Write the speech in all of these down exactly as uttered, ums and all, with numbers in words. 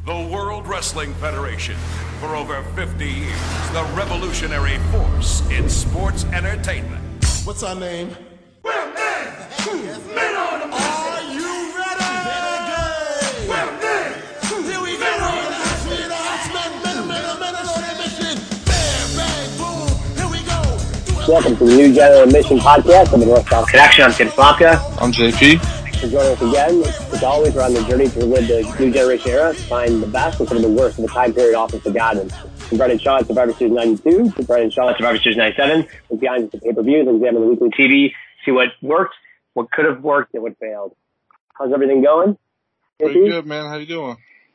The World Wrestling Federation. For over fifty years, the revolutionary force in sports entertainment. What's our name? We're men! Men on the mission! Are you ready? We're men! Here we go! Men men, men, men on a mission! Bam, bang, boom! Here we go! Welcome to the New General Mission Podcast of the North South Connection. I'm Tim Slopka. I'm J P. For joining us again. As always, we're on the journey to relive the New Generation era, to find the best and some of the worst of the time period often forgotten. From Brendan Shaw at Survivor Series ninety-two to Brendan Shaw at Survivor Series ninety-seven, look behind the pay-per-views and examine the weekly T V, see what worked, what could have worked, and what failed. How's everything going? Pretty good, man. How you doing?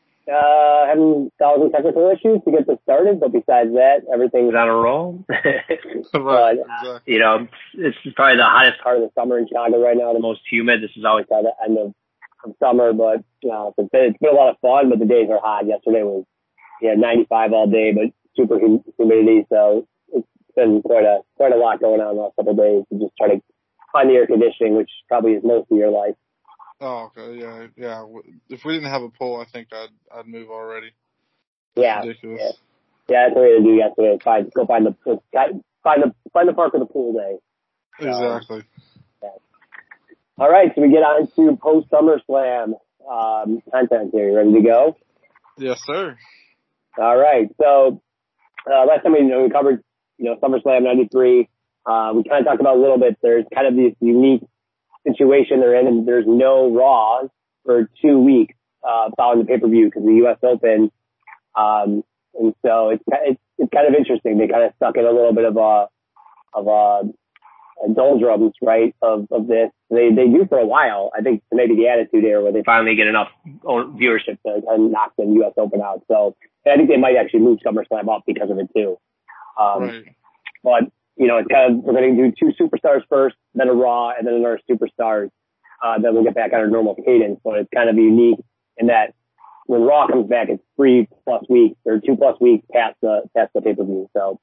Uh, having thousand technical issues to get this started, but besides that, everything's on a roll. Right, but, uh, exactly. You know, it's probably the hottest part of the summer in Chicago right now, the most humid. This is always kind of the end of, of summer, but you know, it's been, it's been a lot of fun, but the days are hot. Yesterday was, yeah, ninety-five all day, but super hum- humidity, so it's been quite a, quite a lot going on the last couple of days to just try to find the air conditioning, which probably is most of your life. Oh, okay, yeah, yeah. If we didn't have a poll, I think I'd I'd move already. Yeah, ridiculous. yeah, yeah. That's what we had to do yesterday. Find, go find the find the find the park with the pool day. Exactly. Um, yeah. All right, so we get on to post SummerSlam um, content here. You ready to go? Yes, sir. All right. So uh, last time we, you know, we covered you know SummerSlam ninety-three. Uh, we kind of talked about a little bit. There's kind of this unique situation they're in, and there's no Raw for two weeks uh, following the pay-per-view because of the U S Open. Um, and so it's, it's it's kind of interesting. They kind of stuck in a little bit of a of a, a doldrums, right? Of of this, they they do for a while. I think maybe the Attitude Era where they finally get enough viewership to kind of knock the U S Open out. So I think they might actually move SummerSlam up because of it too. Um, right. But you know, it's kind of, we're going to do two superstars first, then a Raw, and then another superstars. Uh, then we'll get back on our normal cadence. But it's kind of unique in that when Raw comes back, it's three plus weeks or two plus weeks past the, past the pay-per-view. So,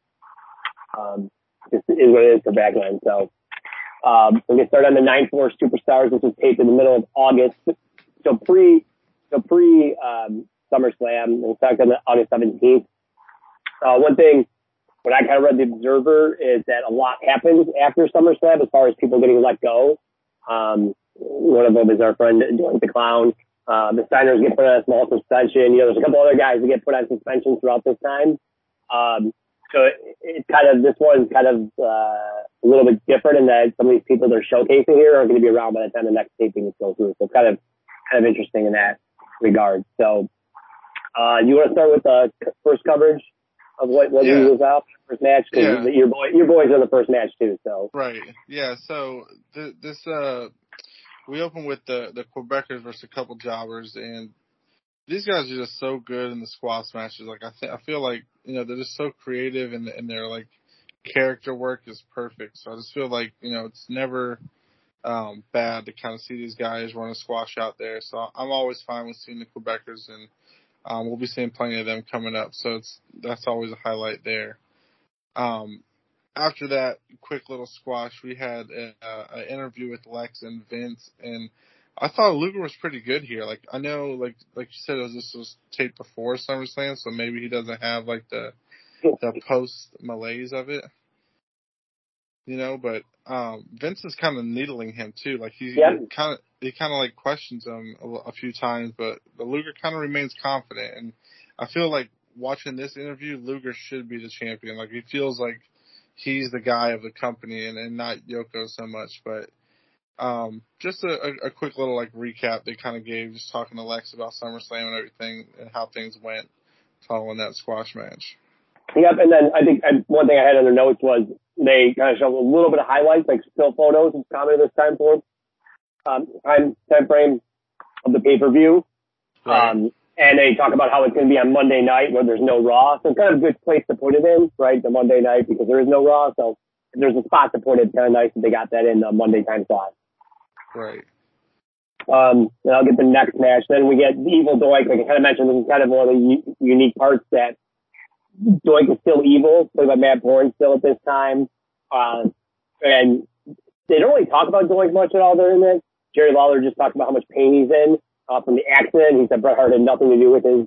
um, this is what it is for back then. So, um, we'll get started on the nine four Superstars. This was taped in the middle of August. So pre, so pre, um, SummerSlam. We'll start on the August seventeenth. Uh, one thing, what I kind of read the Observer is that a lot happens after SummerSlam as far as people getting let go. Um, one of them is our friend Doink the Clown. Uh, the Steiners get put on a small suspension. You know, there's a couple other guys that get put on suspension throughout this time. Um, so it, it's kind of, this one's kind of, uh, a little bit different in that some of these people they're showcasing here are going to be around by the time the next taping is go through. So it's kind of, kind of interesting in that regard. So, uh, you want to start with the first coverage of what, what yeah. was out first match? Cause yeah. your boy, your boys are the first match too, so. Right. Yeah. So th- this, uh, we open with the, the Quebecers versus a couple jobbers, and these guys are just so good in the squash matches. Like, I think, I feel like, you know, they're just so creative and, and their, like, character work is perfect. So I just feel like, you know, it's never, um, bad to kind of see these guys run a squash out there. So I'm always fine with seeing the Quebecers, and Um, we'll be seeing plenty of them coming up, so it's that's always a highlight there. Um, after that quick little squash, we had an interview with Lex and Vince, and I thought Luger was pretty good here. Like, I know, like like you said, it was, this was taped before SummerSlam, so maybe he doesn't have like the the post malaise of it, you know. But um, Vince is kind of needling him too. Like he Yep. kind of. He kind of like questions him a, a few times, but, but Luger kind of remains confident. And I feel like watching this interview, Luger should be the champion. Like, he feels like he's the guy of the company and, and not Yoko so much. But um, just a, a, a quick little like recap they kind of gave, just talking to Lex about SummerSlam and everything and how things went following that squash match. Yep, and then I think I, one thing I had in the notes was they kind of showed a little bit of highlights, like still photos and commented this time for um, time, time frame of the pay-per-view. Right. Um, and they talk about how it's going to be on Monday night where there's no Raw. So it's kind of a good place to put it in, right, the Monday night, because there is no Raw. So if there's a spot to put it, it's kind of nice that they got that in the Monday time slot. Right. Um, and I'll get the next match. Then we get the Evil Doink. Like I kind of mentioned, this is kind of one of the u- unique parts that Doink is still evil, played by Matt Bourne still at this time. Uh, and they don't really talk about Doink much at all during this. Jerry Lawler just talked about how much pain he's in uh, from the accident. He said Bret Hart had nothing to do with his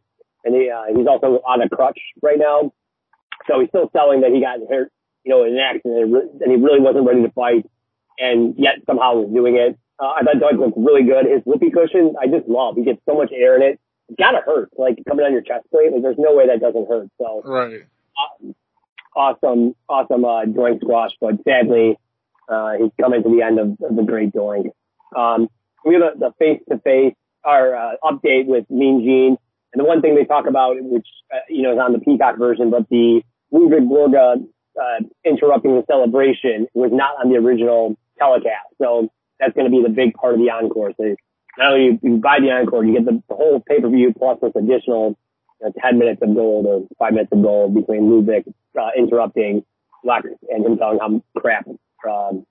and he, uh, he's also on a crutch right now. So he's still selling that he got hurt, you know, in an accident, and he really wasn't ready to fight, and yet somehow was doing it. Uh, I thought Doug looked really good. His whoopee cushion, I just love. He gets so much air in it. It's gotta hurt, like coming on your chest plate. Like there's no way that doesn't hurt. So right, uh, awesome, awesome uh, Doink squash, but sadly, uh, he's coming to the end of, of the great Doink. Um, we have the face to face, our uh, update with Mean Gene, and the one thing they talk about, which uh, you know is on the Peacock version, but the Ludwig Borga uh, interrupting the celebration was not on the original telecast. So that's going to be the big part of the encore. So not only you, you buy the encore, you get the, the whole pay-per-view plus this additional you know, ten minutes of gold or five minutes of gold between Ludwig uh, interrupting Lex and him telling how crap, um,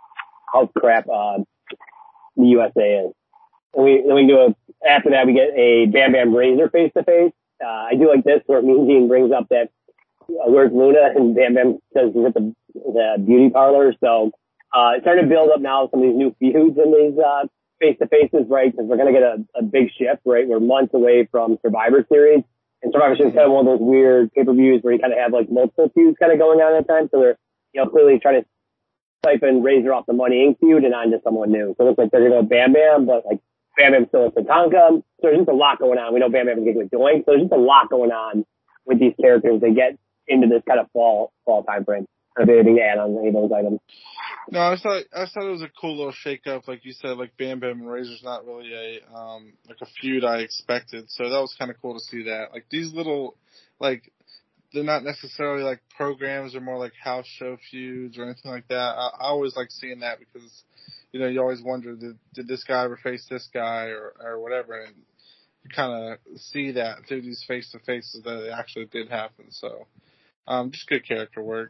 how crap uh, the U S A is. And we, then we do a, after that we get a Bam Bam Razor face-to-face. Uh, I do like this where Mean Gene brings up that uh, where's Luna and Bam Bam says he's at the, the beauty parlor. So uh, it's starting to build up now some of these new feuds in these uh, face-to-faces, right? Because we're going to get a, a big shift, right? We're months away from Survivor Series. And Survivor Series is kind of one of those weird pay-per-views where you kind of have like multiple feuds kind of going on at times. So they're, you know, clearly trying to siphon Razor off the Money Incorporated feud and onto someone new. So it looks like they're going to go Bam Bam, but like Bam Bam's still with Tatanka. So there's just a lot going on. We know Bam Bam is getting with Doink. So there's just a lot going on with these characters. They get into this kind of fall, fall time frame. I don't know if anything to add on any of those items. No, I thought I thought it was a cool little shake up, like you said. Like Bam Bam and Razor's not really a um like a feud I expected, so that was kind of cool to see that. Like these little, like they're not necessarily like programs, or more like house show feuds or anything like that. I, I always like seeing that because you know you always wonder did did this guy ever face this guy or or whatever, and you kind of see that through these face to faces that it actually did happen. So um just good character work.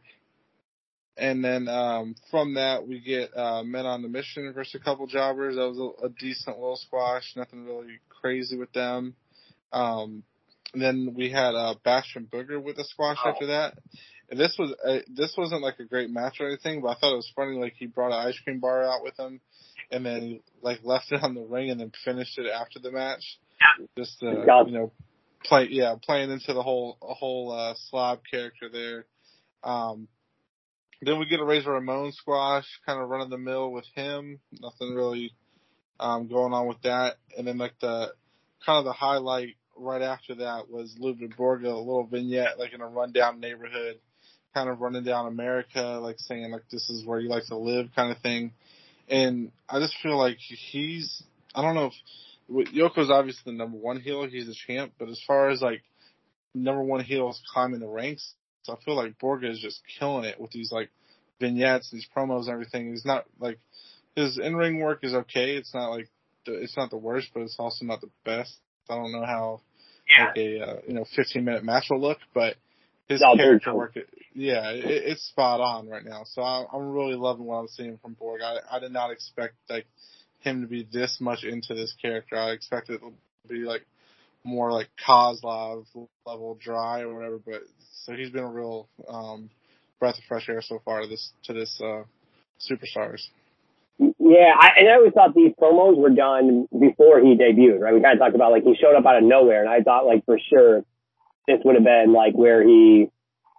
And then um, from that, we get uh, Men on the Mission versus a couple jobbers. That was a, a decent little squash. Nothing really crazy with them. Um, and then we had uh, Bastion Booger with a squash oh. after that. And this was a, this wasn't like a great match or anything, but I thought it was funny. Like he brought an ice cream bar out with him, and then he like left it on the ring and then finished it after the match. Just uh, you know, play yeah, playing into the whole a whole uh, slob character there. Um, Then we get a Razor Ramon squash, kind of run of the mill with him. Nothing really um, going on with that. And then like the kind of the highlight right after that was Ludwig Borga, a little vignette like in a rundown neighborhood, kind of running down America, like saying like this is where you like to live, kind of thing. And I just feel like he's I don't know if Yoko's obviously the number one heel, he's the champ, but as far as like number one heels climbing the ranks. So I feel like Borga is just killing it with these like vignettes, these promos, and everything. He's not like his in-ring work is okay. It's not like the, it's not the worst, but it's also not the best. I don't know how yeah. like a uh, you know fifteen minute match will look, but his no, character work, yeah, it, it's spot on right now. So I, I'm really loving what I'm seeing from Borga. I, I did not expect like him to be this much into this character. I expected it to be like more like Kozlov level dry or whatever, but so he's been a real um, breath of fresh air so far to this to this uh, Superstars. Yeah, I, and I always thought these promos were done before he debuted, right? We kind of talked about like he showed up out of nowhere, and I thought like for sure this would have been like where he,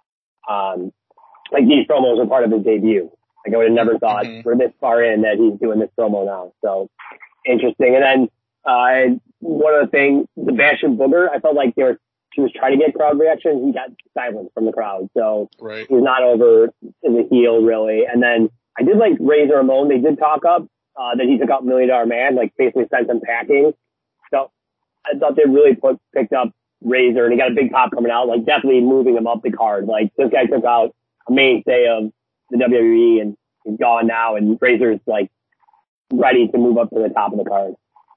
um, like these promos were part of his debut. Like I would have never thought mm-hmm. we're this far in that he's doing this promo now. So interesting. And then uh, one of the things, the Bastion Booger, I felt like they were. He was trying to get crowd reaction. He got silence from the crowd. So right. he's not over in the heel really. And then I did like Razor Ramon. They did talk up, uh, that he took out Million Dollar Man, like basically sent him packing. So I thought they really put, picked up Razor and he got a big pop coming out, like definitely moving him up the card. Like this guy took out a mainstay of the W W E and he's gone now and Razor's like ready to move up to the top of the card.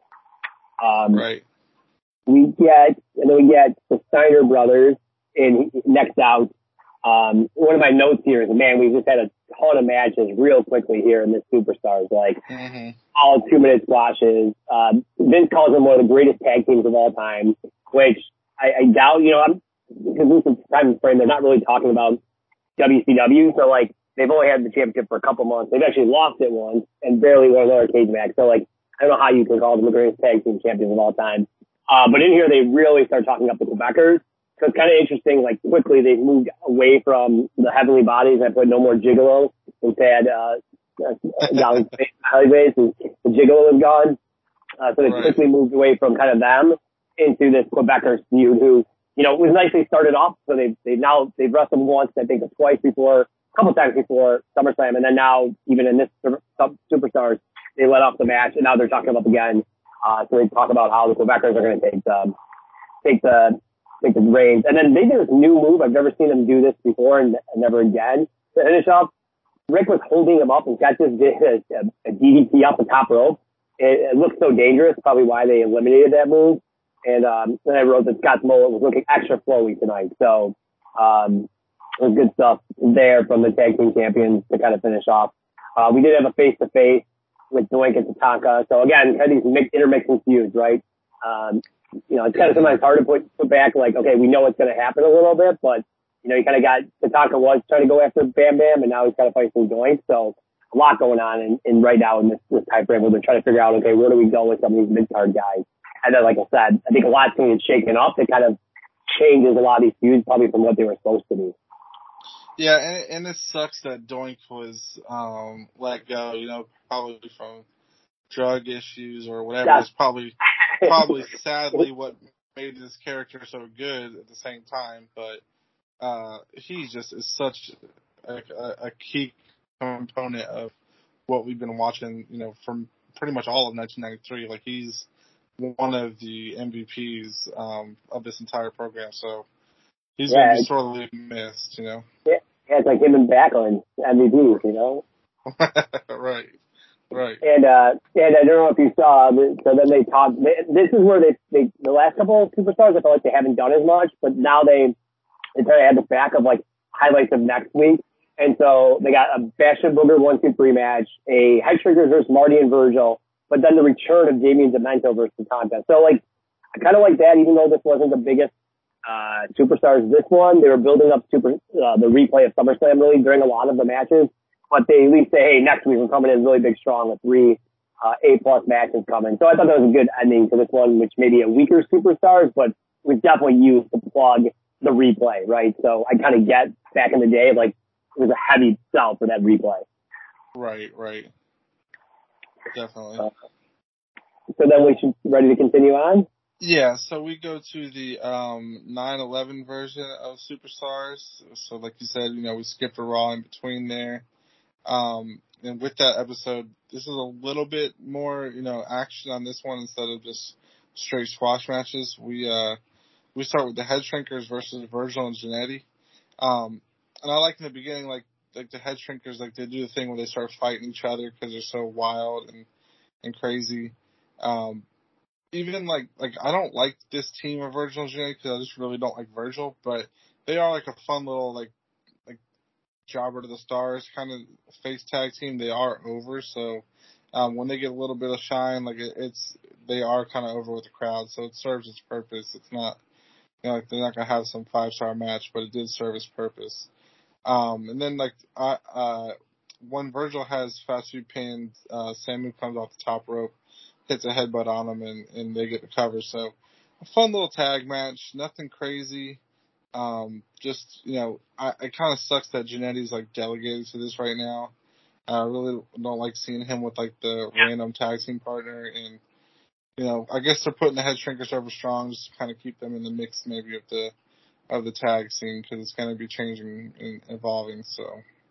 Um, right. We get, and then we get the Steiner brothers in next out. Um, one of my notes here is, man, we've just had a ton of matches real quickly here in this Superstars, like mm-hmm. all two minute squashes. Um, Vince calls them one of the greatest tag teams of all time, which I, I doubt, you know, I'm, because this is time frame, they're not really talking about W C W. So like, they've only had the championship for a couple months. They've actually lost it once and barely won another cage match. So like, I don't know how you can call them the greatest tag team champions of all time. Uh, but in here, they really start talking up the Quebecers. So it's kind of interesting, like quickly they've moved away from the heavenly bodies and put no more gigolo. Instead, uh, down alleyways, and the gigolo is gone. Uh, so they Right. quickly moved away from kind of them into this Quebecers feud who, you know, it was nice they started off. So they, they now, they've wrestled once, I think twice before, a couple times before SummerSlam. And then now, even in this Super- Superstars, they let off the match and now they're talking about again. Uh, so they talk about how the Quebecers are going to take the, take the, take the reins. And then they did this new move. I've never seen them do this before and, and never again. To finish up, Rick was holding him up and Catches did a, a, a D D T off the top rope. It, it looked so dangerous, probably why they eliminated that move. And, um, then I wrote that Scott's mullet was looking extra flowy tonight. So, um, it was good stuff there from the tag team champions to kind of finish off. Uh, we did have a face to face with Doink and Tatanka. So again, kind of these mix, intermixing feuds, right? Um, you know, it's kind of sometimes hard to put, put back like, okay, we know what's going to happen a little bit, but you know, you kind of got Tatanka was trying to go after Bam Bam and now he's kind of fighting Doink. So a lot going on in, in right now in this, this time frame where they're trying to figure out, okay, where do we go with some of these mid-card guys? And then, like I said, I think a lot's going to get shaken up. It kind of changes a lot of these feuds probably from what they were supposed to be. Yeah, and, and it sucks that Doink was um, let go, you know, probably from drug issues or whatever. Yeah. It's probably, probably sadly what made this character so good at the same time. But uh, he just is such a, a, a key component of what we've been watching, you know, from pretty much all of nineteen ninety-three. Like, he's one of the M V Ps um, of this entire program. So he's Yeah, going to be sorely missed, you know. Yeah, it's like him and Backlund, M V Ps, you know? Right, right. And, uh, and I don't know if you saw, so then they talked, this is where they, they, the last couple of Superstars, I feel like they haven't done as much, but now they, they try to add the back of like highlights of next week. And so they got a Bash and Booger one two three match, a Headshrinkers versus Marty and Virgil, but then the return of Damien Demento versus Tatanka. So like, I kind of like that, even though this wasn't the biggest uh, Superstars. This one, they were building up super, uh, the replay of SummerSlam really during a lot of the matches, but they at least say, hey, next week we're coming in really big strong with three, uh, A plus matches coming. So I thought that was a good ending to this one, which may be a weaker Superstars, but was definitely used to plug the replay, right? So I kind of get back in the day, like it was a heavy sell for that replay. Right, right. Definitely. Uh, so then we should ready to continue on? Yeah, so we go to the um nine eleven version of Superstars. So like you said, you know, we skipped a Raw in between there. Um and with that episode, this is a little bit more, you know, action on this one instead of just straight squash matches. We uh we start with the Headshrinkers versus Virgil and Jannetty. Um and I like in the beginning, like like the Headshrinkers, like they do the thing where they start fighting each other because they're so wild and and crazy. Um Even like, like I don't like this team of Virgil and Jannetty because I just really don't like Virgil, but they are like a fun little like, like Jobber to the Stars kind of face tag team. They are over, so um, when they get a little bit of shine, like it, it's they are kind of over with the crowd, so it serves its purpose. It's not, you know, like they're not gonna have some five star match, but it did serve its purpose. Um, and then like I, uh, when Virgil has Fatu pinned, uh, Samu comes off the top rope, hits a headbutt on them, and, and they get the cover. So a fun little tag match, nothing crazy. Um, just, you know, I, it kind of sucks that Jannetty's like delegated to this right now. I really don't like seeing him with like the random tag team partner, and you know, I guess they're putting the Headshrinkers over strong just to kind of keep them in the mix maybe of the of the tag scene because it's going to be changing and evolving. So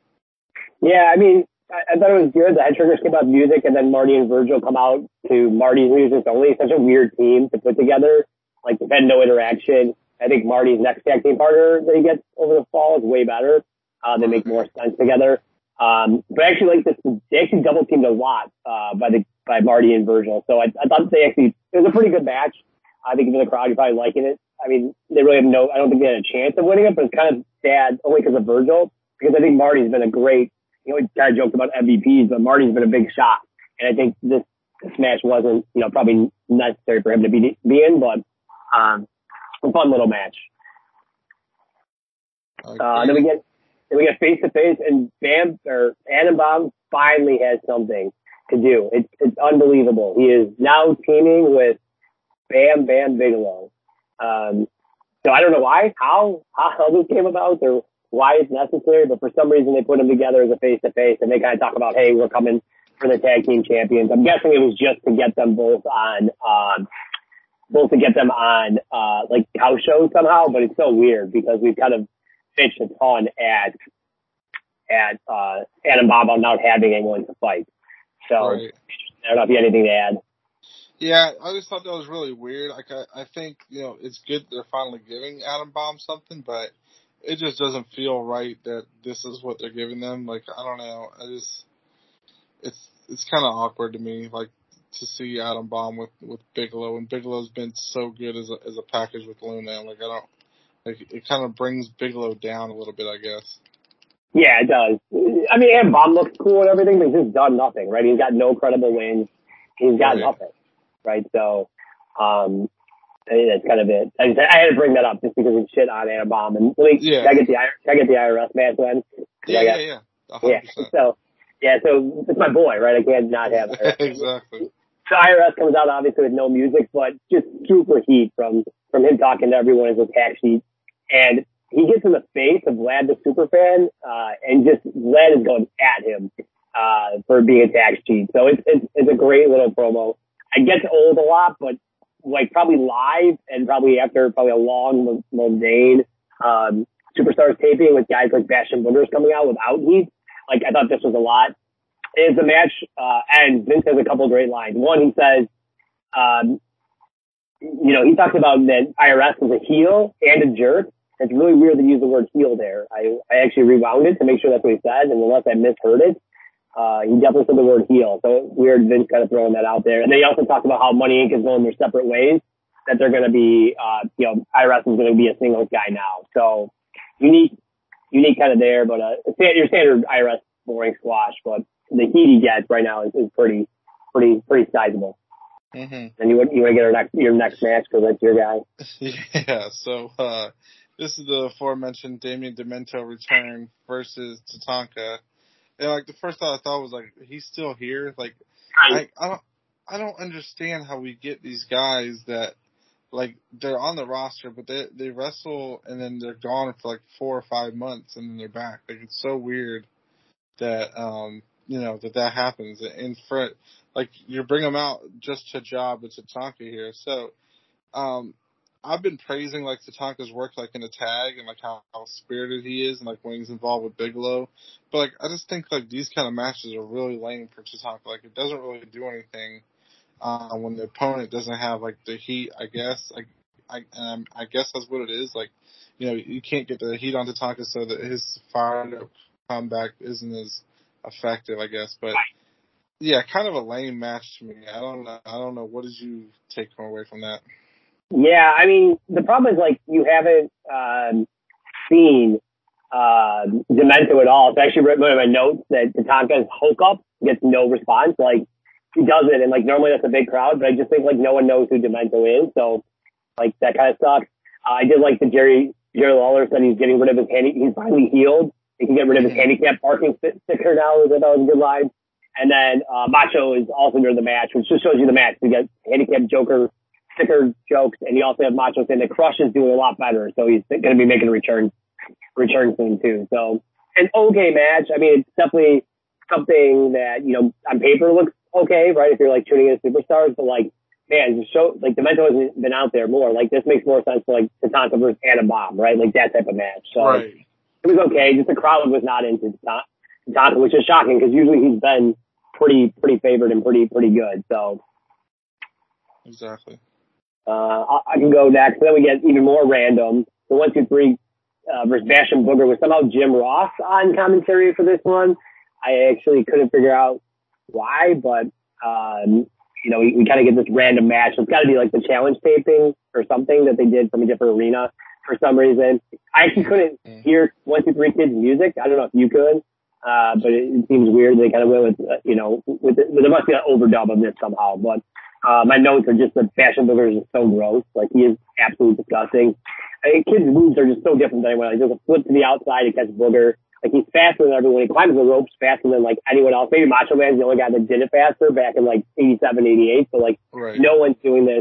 Yeah, I mean, I, I thought it was good. The Headshrinkers came out with music, and then Marty and Virgil come out to Marty's music only. Such a weird team to put together. Like, they've had no interaction. I think Marty's next tag team partner that he gets over the fall is way better. Uh, they make more sense together. Um, but I actually like this. They actually double teamed a lot, uh, by the, by Marty and Virgil. So I, I thought they actually, it was a pretty good match. I think for the crowd, you're probably liking it. I mean, they really have no, I don't think they had a chance of winning it, but it's kind of sad only because of Virgil, because I think Marty's been a great, you know, we kind of joked about M V Ps, but Marty's been a big shot. And I think this, this match wasn't, you know, probably necessary for him to be, be in, but, um, a fun little match. okay. Uh, then we get, then we get face to face, and Bam, or Adam Bomb finally has something to do. It's, it's unbelievable. He is now teaming with Bam Bam Bigelow. Um, so I don't know why, how, how this came about or why it's necessary, but for some reason they put them together as a face-to-face, and they kind of talk about, hey, we're coming for the tag team champions. I'm guessing it was just to get them both on, um, both to get them on, uh, like house shows somehow, but it's so weird because we've kind of pitched a ton at, at, uh, Adam Bomb on not having anyone to fight. So Right. I don't know if you have anything to add. Yeah, I just thought that was really weird. Like, I, I think, you know, it's good they're finally giving Adam Bomb something, but it just doesn't feel right that this is what they're giving them. Like, I don't know. I just, it's, it's kind of awkward to me, like, to see Adam Bomb with, with Bigelow, and Bigelow's been so good as a, as a package with Luna. Like, I don't, like, it kind of brings Bigelow down a little bit, I guess. Yeah, it does. I mean, Adam Bomb looks cool and everything, but he's just done nothing, right? He's got no credible wins. He's got Right. nothing, right? So, um, I mean, that's kind of it. I, just, I had to bring that up just because of shit on Adam Bomb. And let me, Yeah. can I get the, can I get the I R S match then? Yeah, I yeah, got, yeah. A hundred yeah. percent. So, yeah, so it's my boy, right? I can't not have it. Exactly. So I R S comes out obviously with no music, but just super heat from, from him talking to everyone as a tag sheet. And he gets in the face of Vlad the Superfan, uh, and just Vlad is going at him, uh, for being a tag sheet. So it's, it's, it's a great little promo. It gets old a lot, but like probably live and probably after probably a long, mundane, um, Superstars taping with guys like Bash and Boogers coming out without heat. Like I thought this was a lot. As the match, uh, ends, Vince has a couple of great lines. One, he says, um, you know, he talks about that I R S is a heel and a jerk. It's really weird to use the word heel there. I, I actually rewound it to make sure that's what he said, and unless I misheard it, uh, he definitely said the word heel. So weird Vince kind of throwing that out there. And they also talked about how Money Incorporated is going their separate ways, that they're going to be, uh, you know, I R S is going to be a singles guy now. So unique, unique kind of there, but, uh, your standard I R S boring squash, but the heat he gets right now is, is pretty, pretty, pretty sizable. Mm-hmm. And you want, you want to get our next, your next match because that's your guy. Yeah, so, uh, this is the aforementioned Damian Demento return versus Tatanka. And like the first thought I thought was like, he's still here. Like, I, I don't, I don't understand how we get these guys that, like, they're on the roster, but they they wrestle and then they're gone for like four or five months and then they're back. Like, it's so weird that, um, you know, that that happens. And for, like, you bring them out just to job with Tatanka here. So, um, I've been praising, like, Tatanka's work, like, in a tag and, like, how, how spirited he is and, like, when he's involved with Bigelow. But, like, I just think, like, these kind of matches are really lame for Tatanka. Like, it doesn't really do anything uh, when the opponent doesn't have, like, the heat, I guess. Like, I, um, I guess that's what it is. Like, you know, you can't get the heat on Tatanka so that his fired-up comeback isn't as effective, I guess. But, yeah, kind of a lame match to me. I don't know. I don't know. What did you take away from that? Yeah, I mean, the problem is, like, you haven't um, seen uh, Demento at all. So I actually wrote one of my notes that Tatanka's hook-up gets no response. Like, he does it, and, like, normally that's a big crowd, but I just think, like, no one knows who Demento is. So, like, that kind of sucks. Uh, I did like the Jerry Jerry Lawler said he's getting rid of his handy. He's finally healed. He can get rid of his handicap parking sticker now, which I thought was a good line. And then uh, Macho is also during the match, which just shows you the match. We got handicap Joker sticker jokes, and you also have Macho saying that Crush is doing a lot better, so he's going to be making a return return soon too. So an okay match. I mean, it's definitely something that, you know, on paper looks okay, right? If you're like tuning in Superstars, but like, man, just show like Demento hasn't been out there more. Like this makes more sense for like Tatanka versus Adam Bomb, right? Like that type of match. So right. It was okay. Just the crowd was not into Tatanka, which is shocking because usually he's been pretty pretty favored and pretty pretty good. So exactly. Uh, I can go next. Then we get even more random. The one, two, three uh, versus Bash and Booger was somehow Jim Ross on commentary for this one. I actually couldn't figure out why, but um, you know, we, we kind of get this random match. It's got to be like the challenge taping or something that they did from a different arena for some reason. I actually couldn't mm. hear one, two, three kids' music. I don't know if you could, uh, but it, it seems weird. They kind of went with, uh, you know, with, the, with there must be an overdub of this somehow, but. Uh, my notes are just that Fashion Booger is so gross. Like, he is absolutely disgusting. I mean, kids' moves are just so different than anyone else. He does a flip to the outside to catch Booger. Like, he's faster than everyone. He climbs the ropes faster than, like, anyone else. Maybe Macho Man's the only guy that did it faster back in, like, eighty-seven, eighty-eight. So, like, right. no one's doing this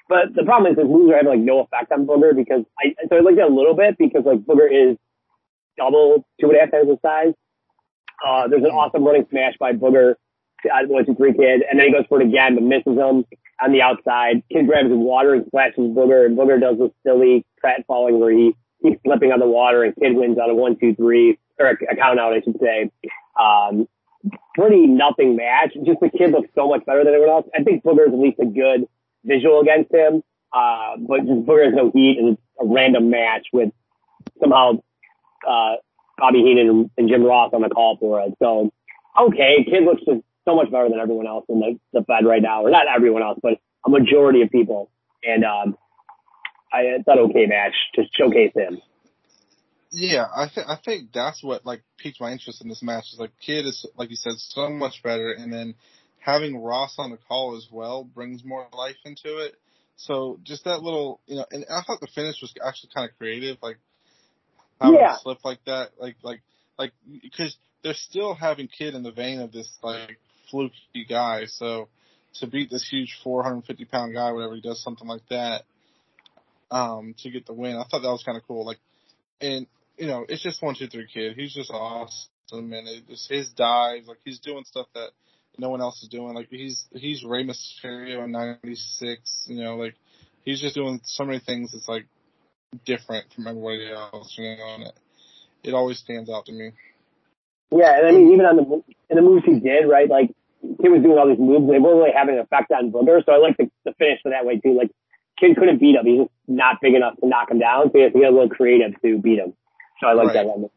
But the problem is his moves are having like no effect on Booger because I so I looked at it a little bit because like Booger is double two and a half times his size. Uh, there's an awesome running smash by Booger, uh, one two three kid, and then he goes for it again but misses him on the outside. Kid grabs his water and splashes Booger, and Booger does this silly prat falling where he keeps slipping on the water, and Kid wins on a one two three or a, a count out, I should say. Um, pretty nothing match. Just the kid looks so much better than everyone else. I think Booger's at least a good visual against him, uh, but just Booger has no heat, and it's a random match with somehow uh, Bobby Heenan and, and Jim Ross on the call for it. So, okay, Kid looks just so much better than everyone else in the, the Fed right now, or not everyone else, but a majority of people. And um, I thought okay match to showcase him. Yeah, I think I think that's what like piqued my interest in this match. Is like Kid is, like you said, so much better, and then having Ross on the call as well brings more life into it. So just that little, you know, and I thought the finish was actually kind of creative, like having Yeah. a slip like that, like like like because they're still having Kid in the vein of this like fluky guy. So to beat this huge four hundred fifty pound guy, whenever he does something like that, um, to get the win, I thought that was kind of cool. Like, and you know, it's just one two three Kid. He's just awesome, and it's his dives. Like he's doing stuff that no one else is doing. Like he's he's Rey Mysterio in ninety-six. You know, like he's just doing so many things that's like different from everybody else. You know, and it, it always stands out to me. Yeah, and I mean, even on the in the moves he did, right? Like Kid was doing all these moves, and they weren't really having an effect on Booger. So I like the, the finish for that way too. Like Kid couldn't beat him; he's just not big enough to knock him down. So he has to get a little creative to beat him. So I like Right. that one.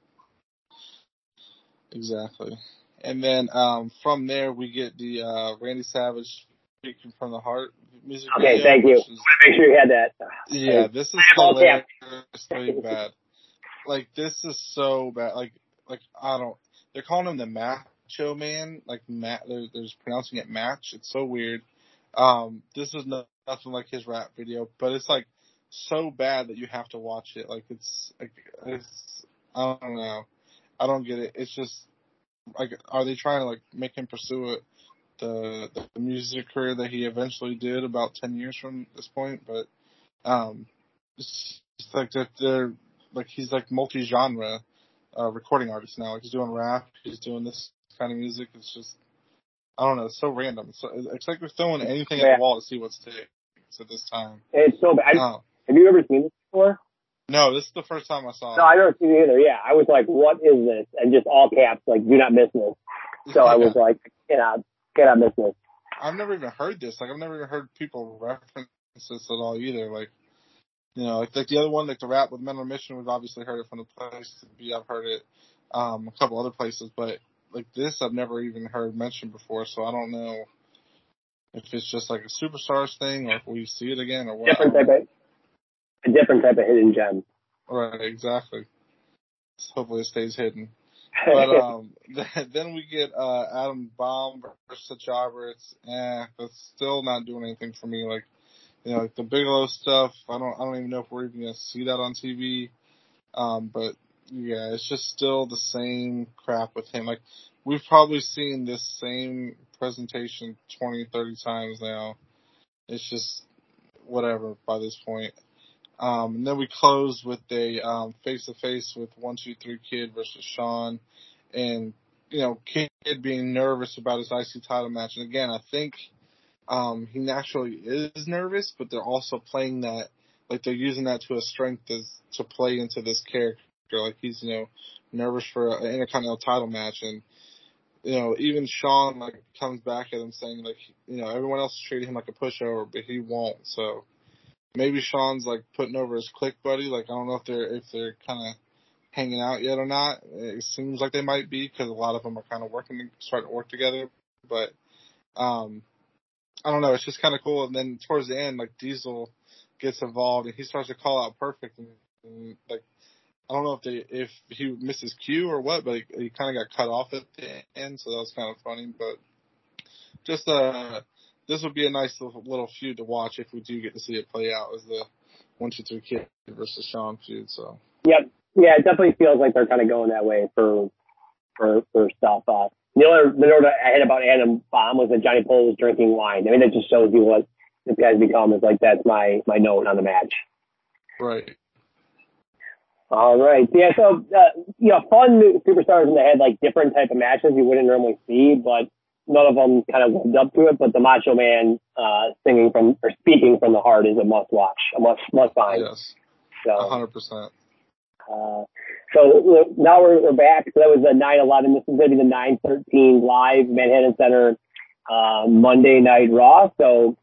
Exactly. And then um, from there, we get the uh, Randy Savage Speaking from the Heart music Okay, video. thank you. which is- Make sure you had that. yeah, this is all caps. hilariously bad. Like, this is so bad. Like, like I don't. They're calling him the Macho Man. Like, Matt. They're, they're just pronouncing it Match. It's so weird. Um, this is no, nothing like his rap video, but it's like so bad that you have to watch it. Like, it's like it's. I don't know. I don't get it. It's just like, are they trying to like make him pursue it, the the music career that he eventually did about ten years from this point? But um, it's, it's like that they're like he's like multi-genre uh, recording artist now. Like he's doing rap, he's doing this kind of music. It's just I don't know. It's so random. It's, it's like they're throwing anything Yeah. at the wall to see what sticks at this time. It's so bad. Oh. Have you ever seen this before? No, this is the first time I saw No, it. I've never seen it either. Yeah, I was like, "What is this?" And just all caps, like, "Do not miss this." So I was like, "Cannot, cannot miss this." I've never even heard this. Like, I've never even heard people reference this at all either. Like, you know, like, like the other one, like the rap with Mental Mission, we've obviously heard it from the place to be. I've heard it um, a couple other places, but like this, I've never even heard mentioned before. So I don't know if it's just like a Superstars thing or if we see it again or what. Different type of, a different type of hidden gem. Right, exactly. Hopefully it stays hidden. But um, then we get uh, Adam Bomb versus Jobber. It's eh, that's still not doing anything for me. Like, you know, like the Bigelow stuff. I don't, I don't even know if we're even gonna see that on T V. Um, but yeah, it's just still the same crap with him. Like, we've probably seen this same presentation twenty, thirty times now. It's just whatever by this point. Um, and then we close with a um, face-to-face with one two three Kid versus Sean. And, you know, Kid being nervous about his I C title match. And again, I think um, he naturally is nervous, but they're also playing that, like they're using that to a strength as, to play into this character. Like he's, you know, nervous for an Intercontinental title match. And, you know, even Sean, like, comes back at him saying, like, you know, everyone else is treating him like a pushover, but he won't. So maybe Sean's like putting over his click buddy. Like, I don't know if they're if they're kind of hanging out yet or not. It seems like they might be because a lot of them are kind of working, starting to work together. But um, I don't know. It's just kind of cool. And then towards the end, like Diesel gets involved and he starts to call out Perfect. And, and like, I don't know if they if he missed his cue or what, but he, he kind of got cut off at the end, so that was kind of funny. But just uh. This would be a nice little, little feud to watch if we do get to see it play out as the one two three Kid versus Sean feud. So Yep. Yeah, it definitely feels like they're kind of going that way for for for stuff. Uh, the other the note I had about Adam Bomb was that Johnny Pole was drinking wine. I mean, that just shows you what this guy's become. Is like that's my my note on the match. Right. All right. Yeah. So uh, you know, fun superstars in the head, like different type of matches you wouldn't normally see, but none of them kind of lived up to it. But the Macho Man uh, singing from or speaking from the heart is a must watch, a must must find. Yes. So. A hundred percent. Uh, so now we're, we're back. So that was the nine eleven. This is going to be the nine thirteen live Manhattan Center uh, Monday Night Raw. So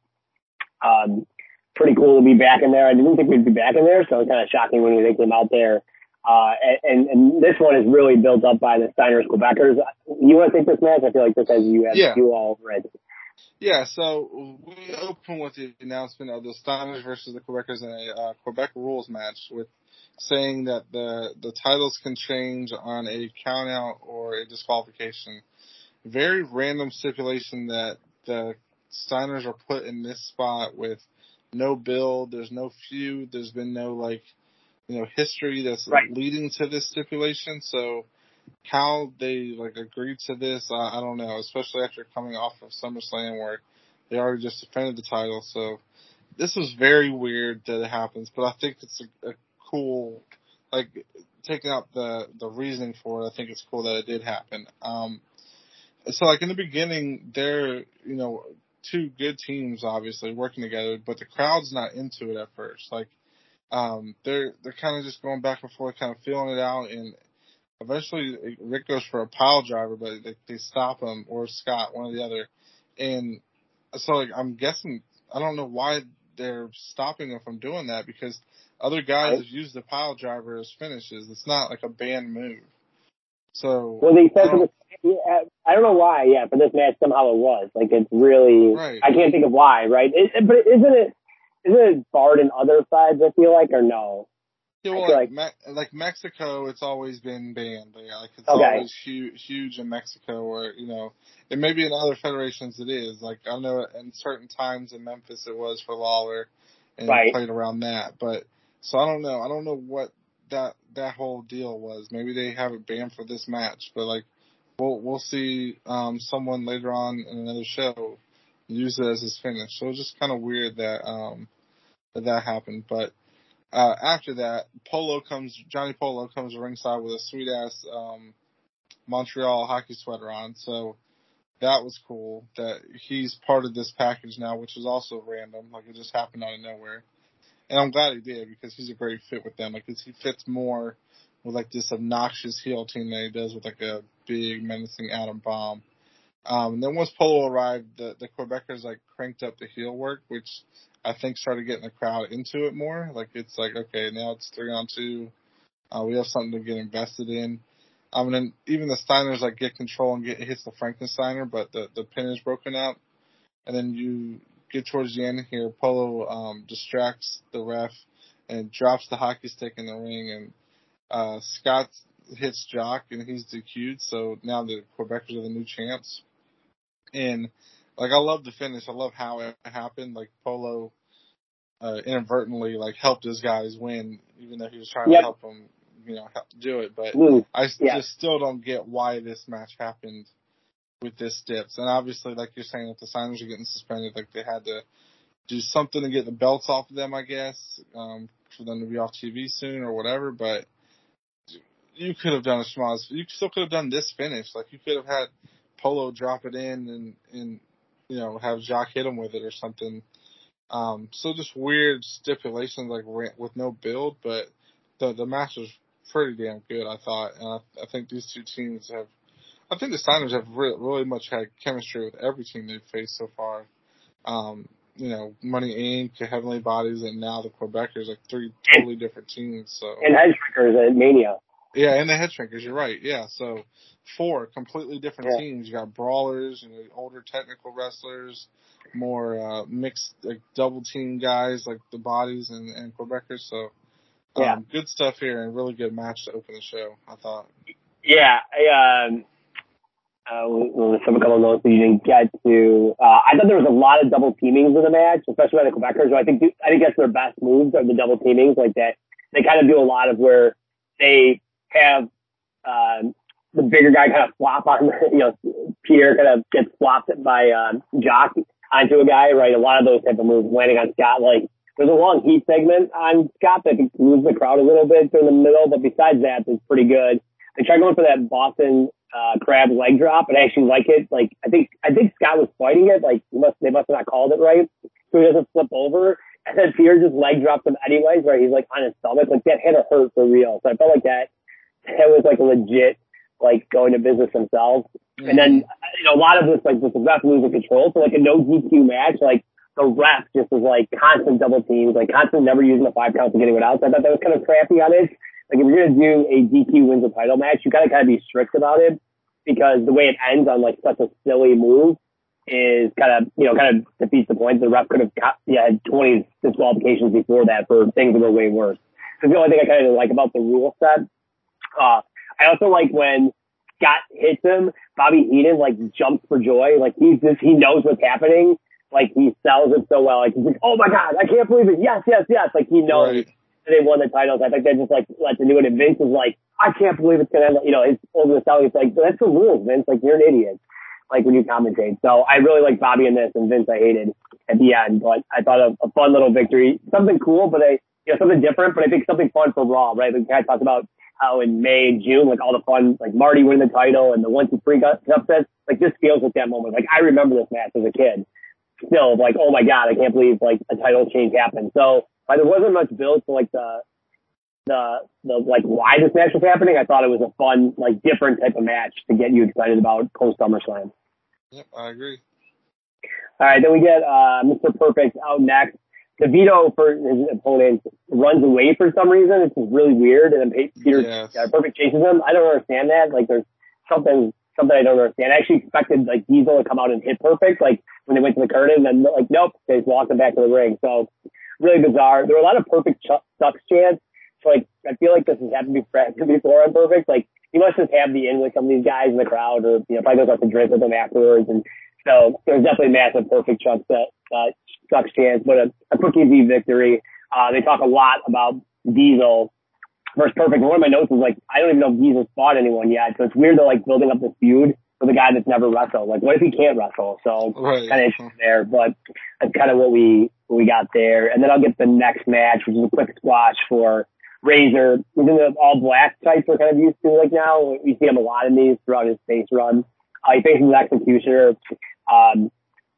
um, pretty cool to be back in there. I didn't think we'd be back in there, so it was kind of shocking when they came out there. Uh, and, and this one is really built up by the Steiners Quebecers. You want to take this match? I feel like this has you, yeah. you all ready. Yeah, so we open with the announcement of the Steiners versus the Quebecers in a uh, Quebec rules match with saying that the the titles can change on a count out or a disqualification. Very random stipulation that the Steiners are put in this spot with no build, there's no feud, there's been no like you know history that's right. leading to this stipulation. So how they like agreed to this, I, I don't know, especially after coming off of SummerSlam where they already just defended the title. So this was very weird that it happens, but I think it's a, a cool, like, taking out the, the reasoning for it, I think it's cool that it did happen. Um, so, like, in the beginning, they're, you know, two good teams, obviously, working together, but the crowd's not into it at first. Like, um, they're, they're kind of just going back and forth, kind of feeling it out, and eventually Rick goes for a pile driver, but they, they stop him, or Scott, one or the other. And so, like, I'm guessing, I don't know why they're stopping him from doing that, because other guys have used the pile driver as finishes. It's not like a banned move. So well, they said for this, I don't know why. Yeah, for this match somehow it was like it's really. Right. I can't think of why. Right? It, but isn't it? Isn't it barred in other sides? I feel like, or no? Yeah, well, like, like, Me- like Mexico, it's always been banned. Yeah, like it's okay. always huge, huge in Mexico, or you know, and maybe in other federations it is. Like I know in certain times in Memphis it was for Lawler, and right. played around that, but. So I don't know. I don't know what that that whole deal was. Maybe they have it banned for this match, but like we'll we'll see um, someone later on in another show use it as his finish. So it's just kind of weird that um, that that happened. But uh, after that, Polo comes. Johnny Polo comes ringside with a sweet ass um, Montreal hockey sweater on. So that was cool that he's part of this package now, which is also random. Like it just happened out of nowhere. And I'm glad he did because he's a great fit with them. Like, cause he fits more with like this obnoxious heel team that he does with like a big menacing Adam Bomb. Um, and then once Polo arrived, the, the Quebecers like cranked up the heel work, which I think started getting the crowd into it more. Like it's like, okay, now it's three on two. Uh, we have something to get invested in. Um, and then even the Steiners like get control and get hits the Frankensteiner, but the, the pin is broken up. And then you get towards the end here, Polo um, distracts the ref and drops the hockey stick in the ring, and uh, Scott hits Jock, and he's D Q'd, so now the Quebecers are the new champs. And, like, I love the finish. I love how it happened. Like, Polo uh, inadvertently, like, helped his guys win, even though he was trying yep. to help them, you know, help do it. But mm, I yeah. just still don't get why this match happened with this dips. And obviously, like you're saying, if the Steiners are getting suspended, like they had to do something to get the belts off of them, I guess, um, for them to be off T V soon or whatever. But you could have done a schmoz. You still could have done this finish. Like you could have had Polo drop it in and, and you know, have Jacques hit him with it or something. Um, so just weird stipulations, like with no build, but the the match was pretty damn good, I thought. And I, I think these two teams have. I think the Steiners have re- really much had chemistry with every team they've faced so far. Um, you know, Money Incorporated, Heavenly Bodies, and now the Quebecers, like three totally different teams. So and Head Shrinkers at Mania. Yeah, and the Head Shrinkers, you're right. Yeah, so four completely different yeah. teams. You got brawlers, you know, older technical wrestlers, more uh, mixed like double team guys like the Bodies and, and Quebecers. So um, yeah. good stuff here and really good match to open the show, I thought. Yeah, I, um, Uh, we'll some a couple of notes that you didn't get to. Uh, I thought there was a lot of double teamings in the match, especially by the Quebecers. I think I think that's their best moves are the double teamings like that. They kind of do a lot of where they have uh, the bigger guy kind of flop on, you know, Pierre kind of gets flopped by uh, Jock onto a guy, right? A lot of those type of moves landing on Scott. Like, there's a long heat segment on Scott that can lose the crowd a little bit during the middle, but besides that, it's pretty good. They tried going for that Boston uh, crab leg drop, and I actually like it. Like, I think I think Scott was fighting it. Like, he must they must have not called it right, so he doesn't flip over. And then Pierre just leg drops him anyways, right? He's like on his stomach. Like, that hit or hurt for real. So I felt like that. That was like a legit, like, going to business themselves. Mm-hmm. And then, you know, a lot of this, like, with the ref losing control. So, like, a no D Q match, like, the ref just was, like, constant double teams, like, constant never using the five counts and getting it out. So I thought that was kind of crappy on it. Like, if you're going to do a D Q wins a title match, you got to kind of be strict about it, because the way it ends on, like, such a silly move is kind of, you know, kind of defeats the point. The ref could have yeah, had twenty disqualifications before that for things that were way worse. So the only thing I kind of like about the rule set. Uh, I also like when Scott hits him, Bobby Heenan, like, jumps for joy. Like, he's just, he knows what's happening. Like, he sells it so well. Like, he's like, oh my God, I can't believe it. Yes, yes, yes. Like, he knows right. that they won the titles. I think they just, like, let them do it. And Vince is like, I can't believe it's going to end. You know, it's over the sell. He's like, that's the rules, Vince. Like, you're an idiot. Like, when you commentate. So I really like Bobby in this, and Vince I hated at the end. But I thought a, a fun little victory. Something cool, but I, you know, something different, but I think something fun for Raw, right? We kind of talked about how in May and June, like, all the fun, like, Marty winning the title and the one, two, three upsets, like, this feels like that moment. Like, I remember this match as a kid. Still, like, oh my God, I can't believe, like, a title change happened. So, like, there wasn't much build to, like, the, the, the, like, why this match was happening. I thought it was a fun, like, different type of match to get you excited about post SummerSlam. Yep, I agree. All right, then we get, uh, Mister Perfect out next. DeVito, for his opponent, runs away for some reason. It's just really weird. And then Peter yes. uh, Perfect chases him. I don't understand that. Like, there's something, something I don't understand. I actually expected, like, Diesel to come out and hit Perfect, like, when they went to the curtain, and then, like, nope, they just walked him back to the ring. So, really bizarre. There were a lot of Perfect ch- sucks chants. So, like, I feel like this has happened before on Perfect. Like, he must just have the in with some of these guys in the crowd, or, you know, probably goes out to drink with them afterwards. And so, there's definitely massive Perfect chucks that, uh, sucks chance, but a, a quick easy victory. Uh, they talk a lot about Diesel versus Perfect. And one of my notes is, like, I don't even know if Diesel's fought anyone yet. So it's weird to, like, building up this feud with a guy that's never wrestled. Like, what if he can't wrestle? So right. kind of interesting there, but that's kind of what we, what we got there. And then I'll get the next match, which is a quick squash for Razor. He's in the all black types we're kind of used to, like, now. We see him a lot in these throughout his face run. Uh, he faces an Executioner. Um,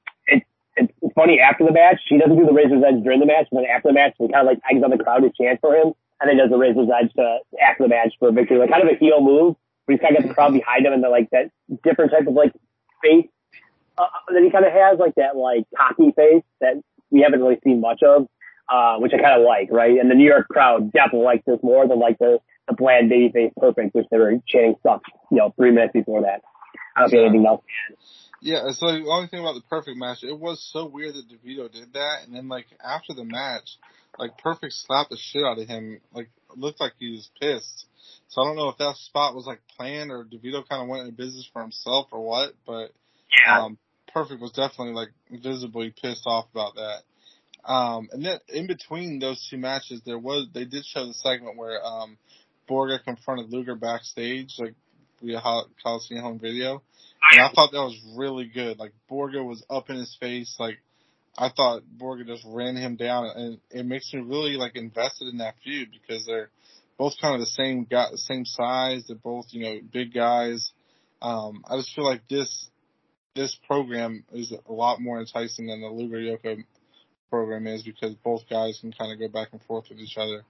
It's, it's funny, after the match, she doesn't do the Razor's Edge during the match, but then after the match, she kind of, like, eggs on the crowd to chant for him, and then does the Razor's Edge to, after the match for a victory. Like, kind of a heel move, but he's kind of got the crowd behind him, and they're, like, that different type of, like, face uh, that he kind of has, like, that, like, cocky face that we haven't really seen much of, uh, which I kind of like, right? And the New York crowd definitely likes this more than, like, the, the bland babyface Perfect, which they were chanting sucks, you know, three minutes before that. I don't know if anything else. Yeah, so the only thing about the Perfect match, it was so weird that DeVito did that, and then, like, after the match, like, Perfect slapped the shit out of him. Like, it looked like he was pissed. So I don't know if that spot was, like, planned or DeVito kind of went into business for himself or what, but yeah. um, Perfect was definitely, like, visibly pissed off about that. Um, and then in between those two matches, there was, they did show the segment where um, Borga confronted Luger backstage, like, via Coliseum home video. And I thought that was really good. Like, Borga was up in his face. Like, I thought Borga just ran him down. And it makes me really, like, invested in that feud because they're both kind of the same guy, same size. They're both, you know, big guys. Um, I just feel like this, this program is a lot more enticing than the Luger Yoko program is because both guys can kind of go back and forth with each other.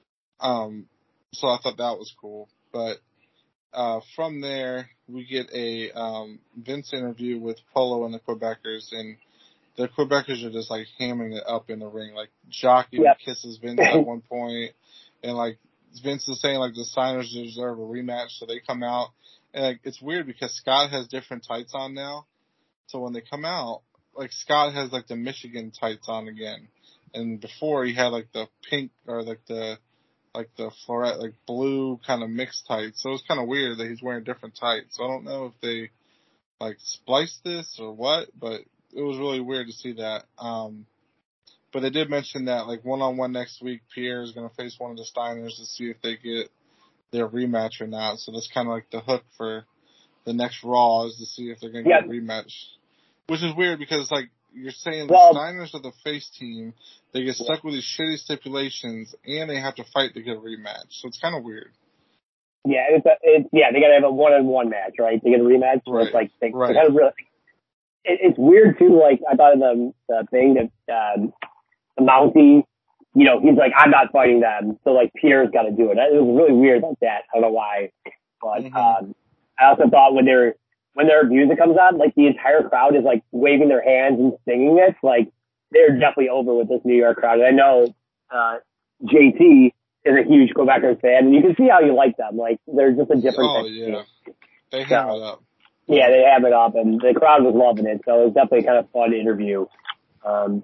Um, so I thought that was cool. But, Uh, from there, we get a um, Vince interview with Polo and the Quebecers, and the Quebecers are just, like, hammering it up in the ring. Like, Jockey yep. kisses Vince at one point, and, like, Vince is saying, like, the signers deserve a rematch, so they come out. And, like, it's weird because Scott has different tights on now, so when they come out, like, Scott has, like, the Michigan tights on again. And before, he had, like, the pink, or, like, the like the fluorescent, like blue kind of mixed tights. So it's kind of weird that he's wearing different tights. So I don't know if they like spliced this or what, but it was really weird to see that. Um, but they did mention that like one on one next week, Pierre is going to face one of the Steiners to see if they get their rematch or not. So that's kind of like the hook for the next Raw is to see if they're going to yep. get a rematch, which is weird because like you're saying well, the Steiners are the face team. They get stuck with these shitty stipulations, and they have to fight to get a rematch. So it's kind of weird. Yeah, it's a, it's, yeah, they got to have a one-on-one match, right? To get a rematch. So Right. it's like they, Right. they kind of really. It, it's weird too. Like I thought of the, the thing that um, the Mountie, you know, he's like, I'm not fighting them, so like Pierre's got to do it. It was really weird like that. I don't know why, but Mm-hmm. um, I also thought when they're when their music comes on, like the entire crowd is like waving their hands and singing it. Like they're definitely over with this New York crowd. And I know uh, J T is a huge Quebecers fan, and you can see how you like them. Like they're just a different. Oh type of yeah, team. they So, have it up. Yeah, they have it up, and the crowd was loving it. So it was definitely kind of fun interview um,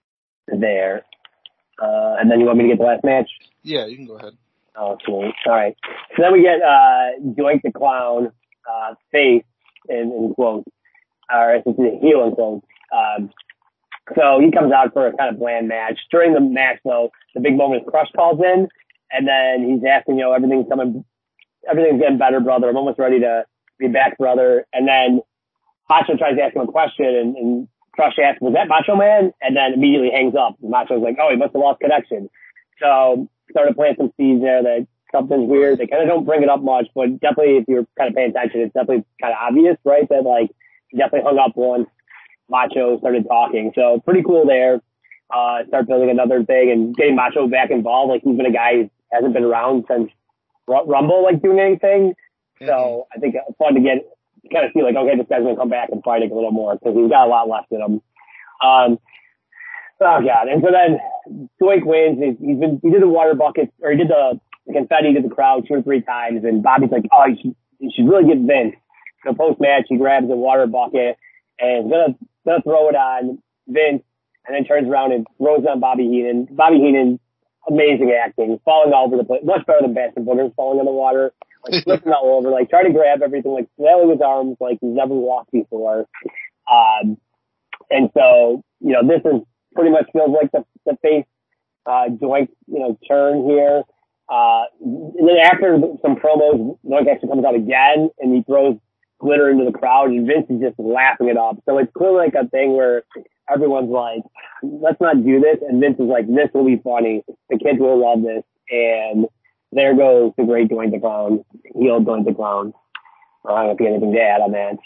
there. Uh, and then you want me to get the last match? Yeah, you can go ahead. Oh, cool. All right. So then we get uh, Doink the Clown, uh, face in, in quotes, or it's the heel in quotes. Um, so he comes out for a kind of bland match. During the match, though, the big moment is Crush calls in, and then he's asking, you know, everything's coming, everything's getting better, brother. I'm almost ready to be back, brother. And then Macho tries to ask him a question, and, and Crush asks, was that Macho Man? And then immediately hangs up. Macho's like, oh, he must have lost connection. So started planting some seeds there that something's weird. They kind of don't bring it up much, but definitely if you're kind of paying attention, it's definitely kind of obvious, right? That like he definitely hung up once Macho started talking. So pretty cool there. Uh, start building another thing and getting Macho back involved. Like he's been a guy who hasn't been around since Rumble, like doing anything. Mm-hmm. So I think it's fun to get, kind of feel like, okay, this guy's going to come back and fight it a little more because he's got a lot left in him. Um, Oh God! And so then Doink wins. He's, he's been he did the water bucket or he did the, the confetti to the crowd two or three times. And Bobby's like, oh, you should you should really get Vince. So post match, he grabs the water bucket and is gonna gonna throw it on Vince, and then turns around and throws it on Bobby Heenan. Bobby Heenan, amazing acting, falling all over the place, much better than Bastion Boogers falling in the water, like flipping all over, like trying to grab everything, like flailing his arms like he's never walked before. Um, and so you know this is. Pretty much feels like the, the face, uh, Doink, you know, turn here. Uh, and then after some promos, Doink actually comes out again and he throws glitter into the crowd and Vince is just laughing it up. So it's clearly like a thing where everyone's like, let's not do this. And Vince is like, this will be funny. The kids will love this. And there goes the great Doink the Clown, heel Doink the Clown. I don't know if you have anything to add on that.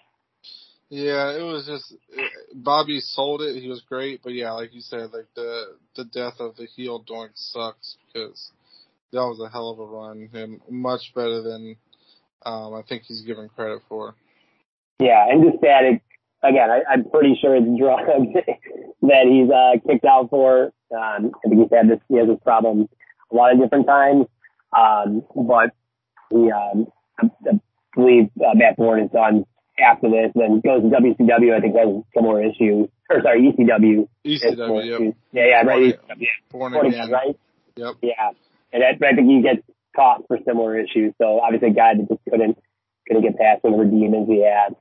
Yeah, it was just Bobby sold it. He was great, but yeah, like you said, like the the death of the heel Doink sucks because that was a hell of a run and much better than um, I think he's given credit for. Yeah, and just static. Again, I, I'm pretty sure it's drugs that he's uh, kicked out for. Um, I think he's had this he has this problem a lot of different times, um, but he um, I, I believe uh, Matt Borne is done. After this, then goes to W C W. I think has similar issues. Or sorry, E C W. E C W, yep. Yeah, yeah, right. Born, yeah. Born, Born again. again, right? Yep. Yeah, and I, I think he gets caught for similar issues. So obviously, a guy that just couldn't couldn't get past whatever demons he had.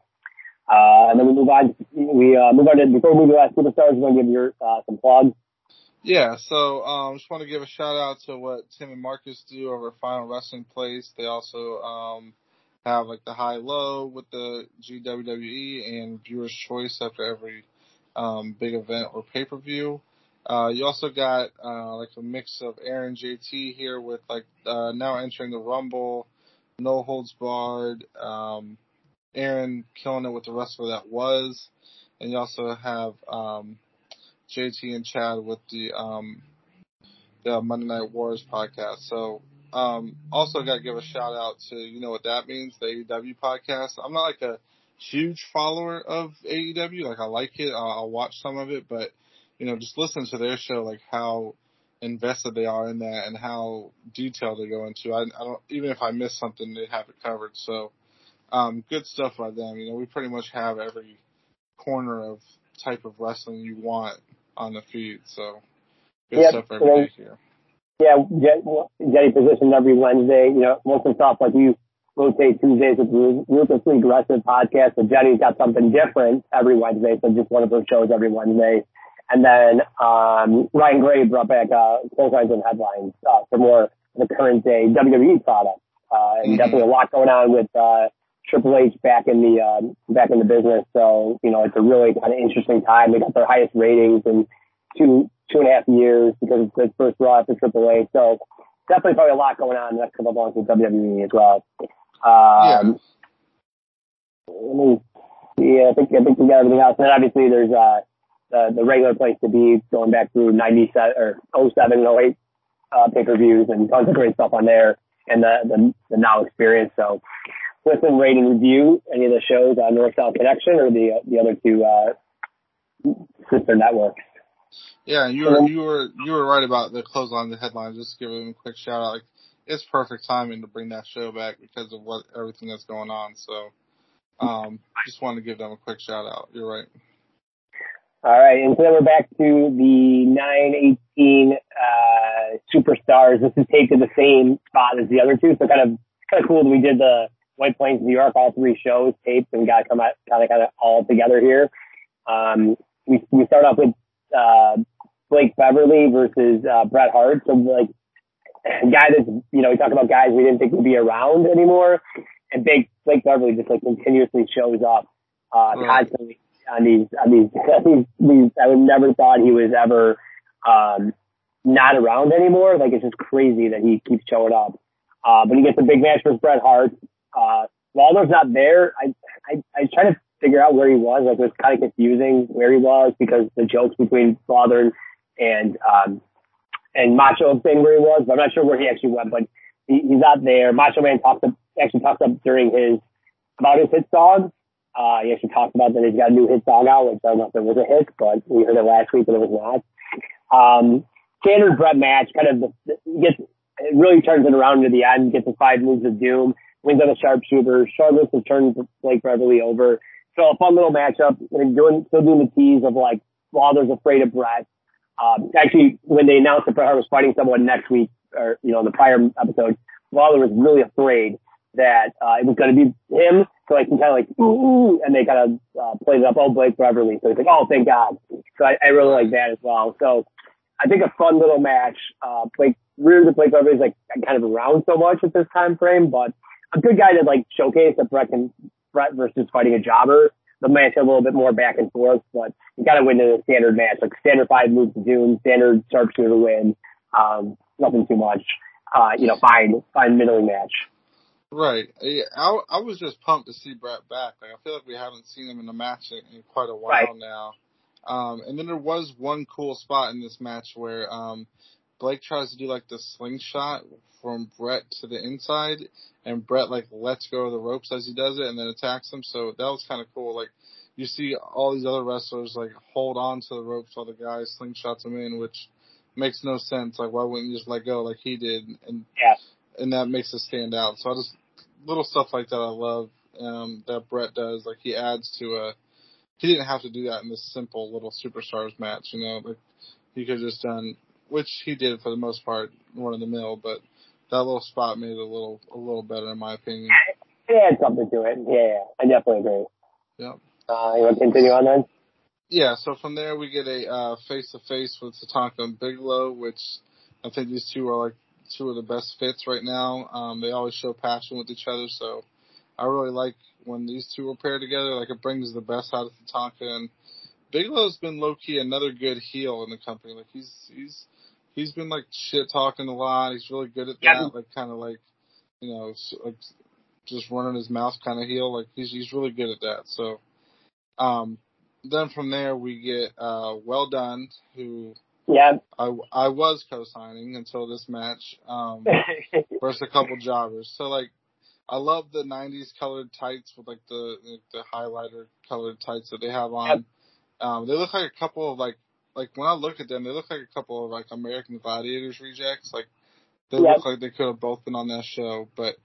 Uh, and then we move on. We uh, move on to before we move to last superstars. We're going to give your uh, some plugs. Yeah, so um, just want to give a shout out to what Tim and Marcus do over at Final Wrestling Place. They also um. have like the high low with the G W W E and viewer's choice after every um, big event or pay per view. Uh, you also got uh, like a mix of Aaron J T here with like uh, now entering the Rumble, no holds barred. Um, Aaron killing it with the wrestler that was, and you also have um, J T and Chad with the um, the Monday Night Wars podcast. So. Um, also got to give a shout out to, you know what that means, the A E W podcast. I'm not like a huge follower of A E W. Like I like it. I'll, I'll watch some of it, but you know, just listen to their show, like how invested they are in that and how detailed they go into. I, I don't, even if I miss something, they have it covered. So, um, good stuff by them. You know, we pretty much have every corner of type of wrestling you want on the feed. So good yep. stuff every day here. Yeah, Jetty positioned every Wednesday. You know, most of the stuff like you rotate Tuesdays with Ruthlessly Aggressive podcast, but Jetty's got something different every Wednesday, so just one of those shows every Wednesday. And then um, Ryan Gray brought back uh, Clotheslines and Headlines uh, for more of the current day W W E product. Uh, and mm-hmm. definitely a lot going on with uh, Triple H back in the uh, back in the business. So you know, it's a really kind of interesting time. They got their highest ratings in two two and a half years because it's the first Raw after Triple H. So definitely probably a lot going on in the next couple of months with W W E as well. Um, yeah. Let me see. I think I think we got everything else. And then obviously there's uh, the the regular place to be going back through ninety-seven or oh seven and oh eight uh, pay per views and tons of great stuff on there and the the, the Now experience. So. Listen, rate, and review any of the shows on North South Connection or the the other two uh, sister networks. Yeah, you were you were you were right about the clothesline, the headline. Just give them a quick shout out. Like, it's perfect timing to bring that show back because of what everything that's going on. So, um, just wanted to give them a quick shout out. You're right. All right, and so then we're back to the nine eighteen uh, Superstars. This is taped in the same spot as the other two, so kind of kind of cool that we did the White Plains, New York, all three shows taped, and we got to come out kind of kind of all together here. Um, we we start off with uh, Blake Beverly versus uh, Bret Hart. So like a guy that's, you know, we talk about guys we didn't think would be around anymore, and big Blake Beverly just like continuously shows up uh, right. constantly on these on these, these these. I would never thought he was ever um, not around anymore. Like it's just crazy that he keeps showing up. Uh, but he gets a big match versus Bret Hart. Uh, Lawler's not there. I, I, I try to figure out where he was. Like, it was kind of confusing where he was because the jokes between Lawler and, um, and Macho thing where he was, but I'm not sure where he actually went, but he, he's not there. Macho Man talked up, actually talked up during his, about his hit song. Uh, he actually talked about that he's got a new hit song out, which I don't know if it was a hit, but we heard it last week and it was not. Um, standard Bret match kind of gets, it really turns it around to the end, gets the five moves of doom. Wins on a sharpshooter. Charlotte has turned Blake Beverly over. So a fun little matchup. They're doing, still doing the tease of like, Lawler's afraid of Bret. Um, actually, when they announced that Bret Hart was fighting someone next week, or, you know, in the prior episode, Lawler was really afraid that, uh, it was going to be him. So like, he kind of like, ooh, ooh, and they kind of, uh, played it up, oh, Blake Beverly. So he's like, oh, thank God. So I, I really like that as well. So I think a fun little match. Uh, Blake, really, Blake Beverly is like kind of around so much at this time frame, but a good guy to like showcase that Bret can, Bret versus fighting a jobber. The match a little bit more back and forth, but you got to win in a standard match, like standard five moves to doom, standard sharpshooter win. Um, nothing too much. Uh, you know, fine, fine middling match. Right. Yeah, I, I was just pumped to see Bret back. Like, I feel like we haven't seen him in a match in, in quite a while right. now. Um, and then there was one cool spot in this match where um, Blake tries to do like the slingshot from Bret to the inside, and Bret like lets go of the ropes as he does it and then attacks him. So that was kind of cool. Like, you see all these other wrestlers like hold on to the ropes while the guy slingshots him in, which makes no sense. Like, why wouldn't you just let go like he did? And yeah. and that makes it stand out. So I just, little stuff like that I love um, that Bret does. Like, he adds to a, he didn't have to do that in this simple little Superstars match, you know. Like, he could have just done, which he did for the most part, run of the mill, but that little spot made it a little a little better in my opinion. It had something to it. Yeah, yeah. I definitely agree. Yep. Uh, you want to continue on then? Yeah, so from there we get a uh, face-to-face with Tatanka and Bigelow, which I think these two are like two of the best fits right now. Um, they always show passion with each other, so I really like when these two are paired together. Like, it brings the best out of Tatanka, and Bigelow's been low-key another good heel in the company. Like, he's he's he's been like shit-talking a lot. He's really good at yep. that, like kind of like, you know, like just running his mouth kind of heel. Like, he's he's really good at that. So, um, then from there we get uh, Well Done, who yeah. I, I was co-signing until this match um, versus a couple jobbers. So, like, I love the nineties colored tights with, like, the the highlighter colored tights that they have on. Yep. Um, they look like a couple of, like, like, when I look at them, they look like a couple of, like, American Gladiators rejects. Like, they yep. look like they could have both been on that show. But,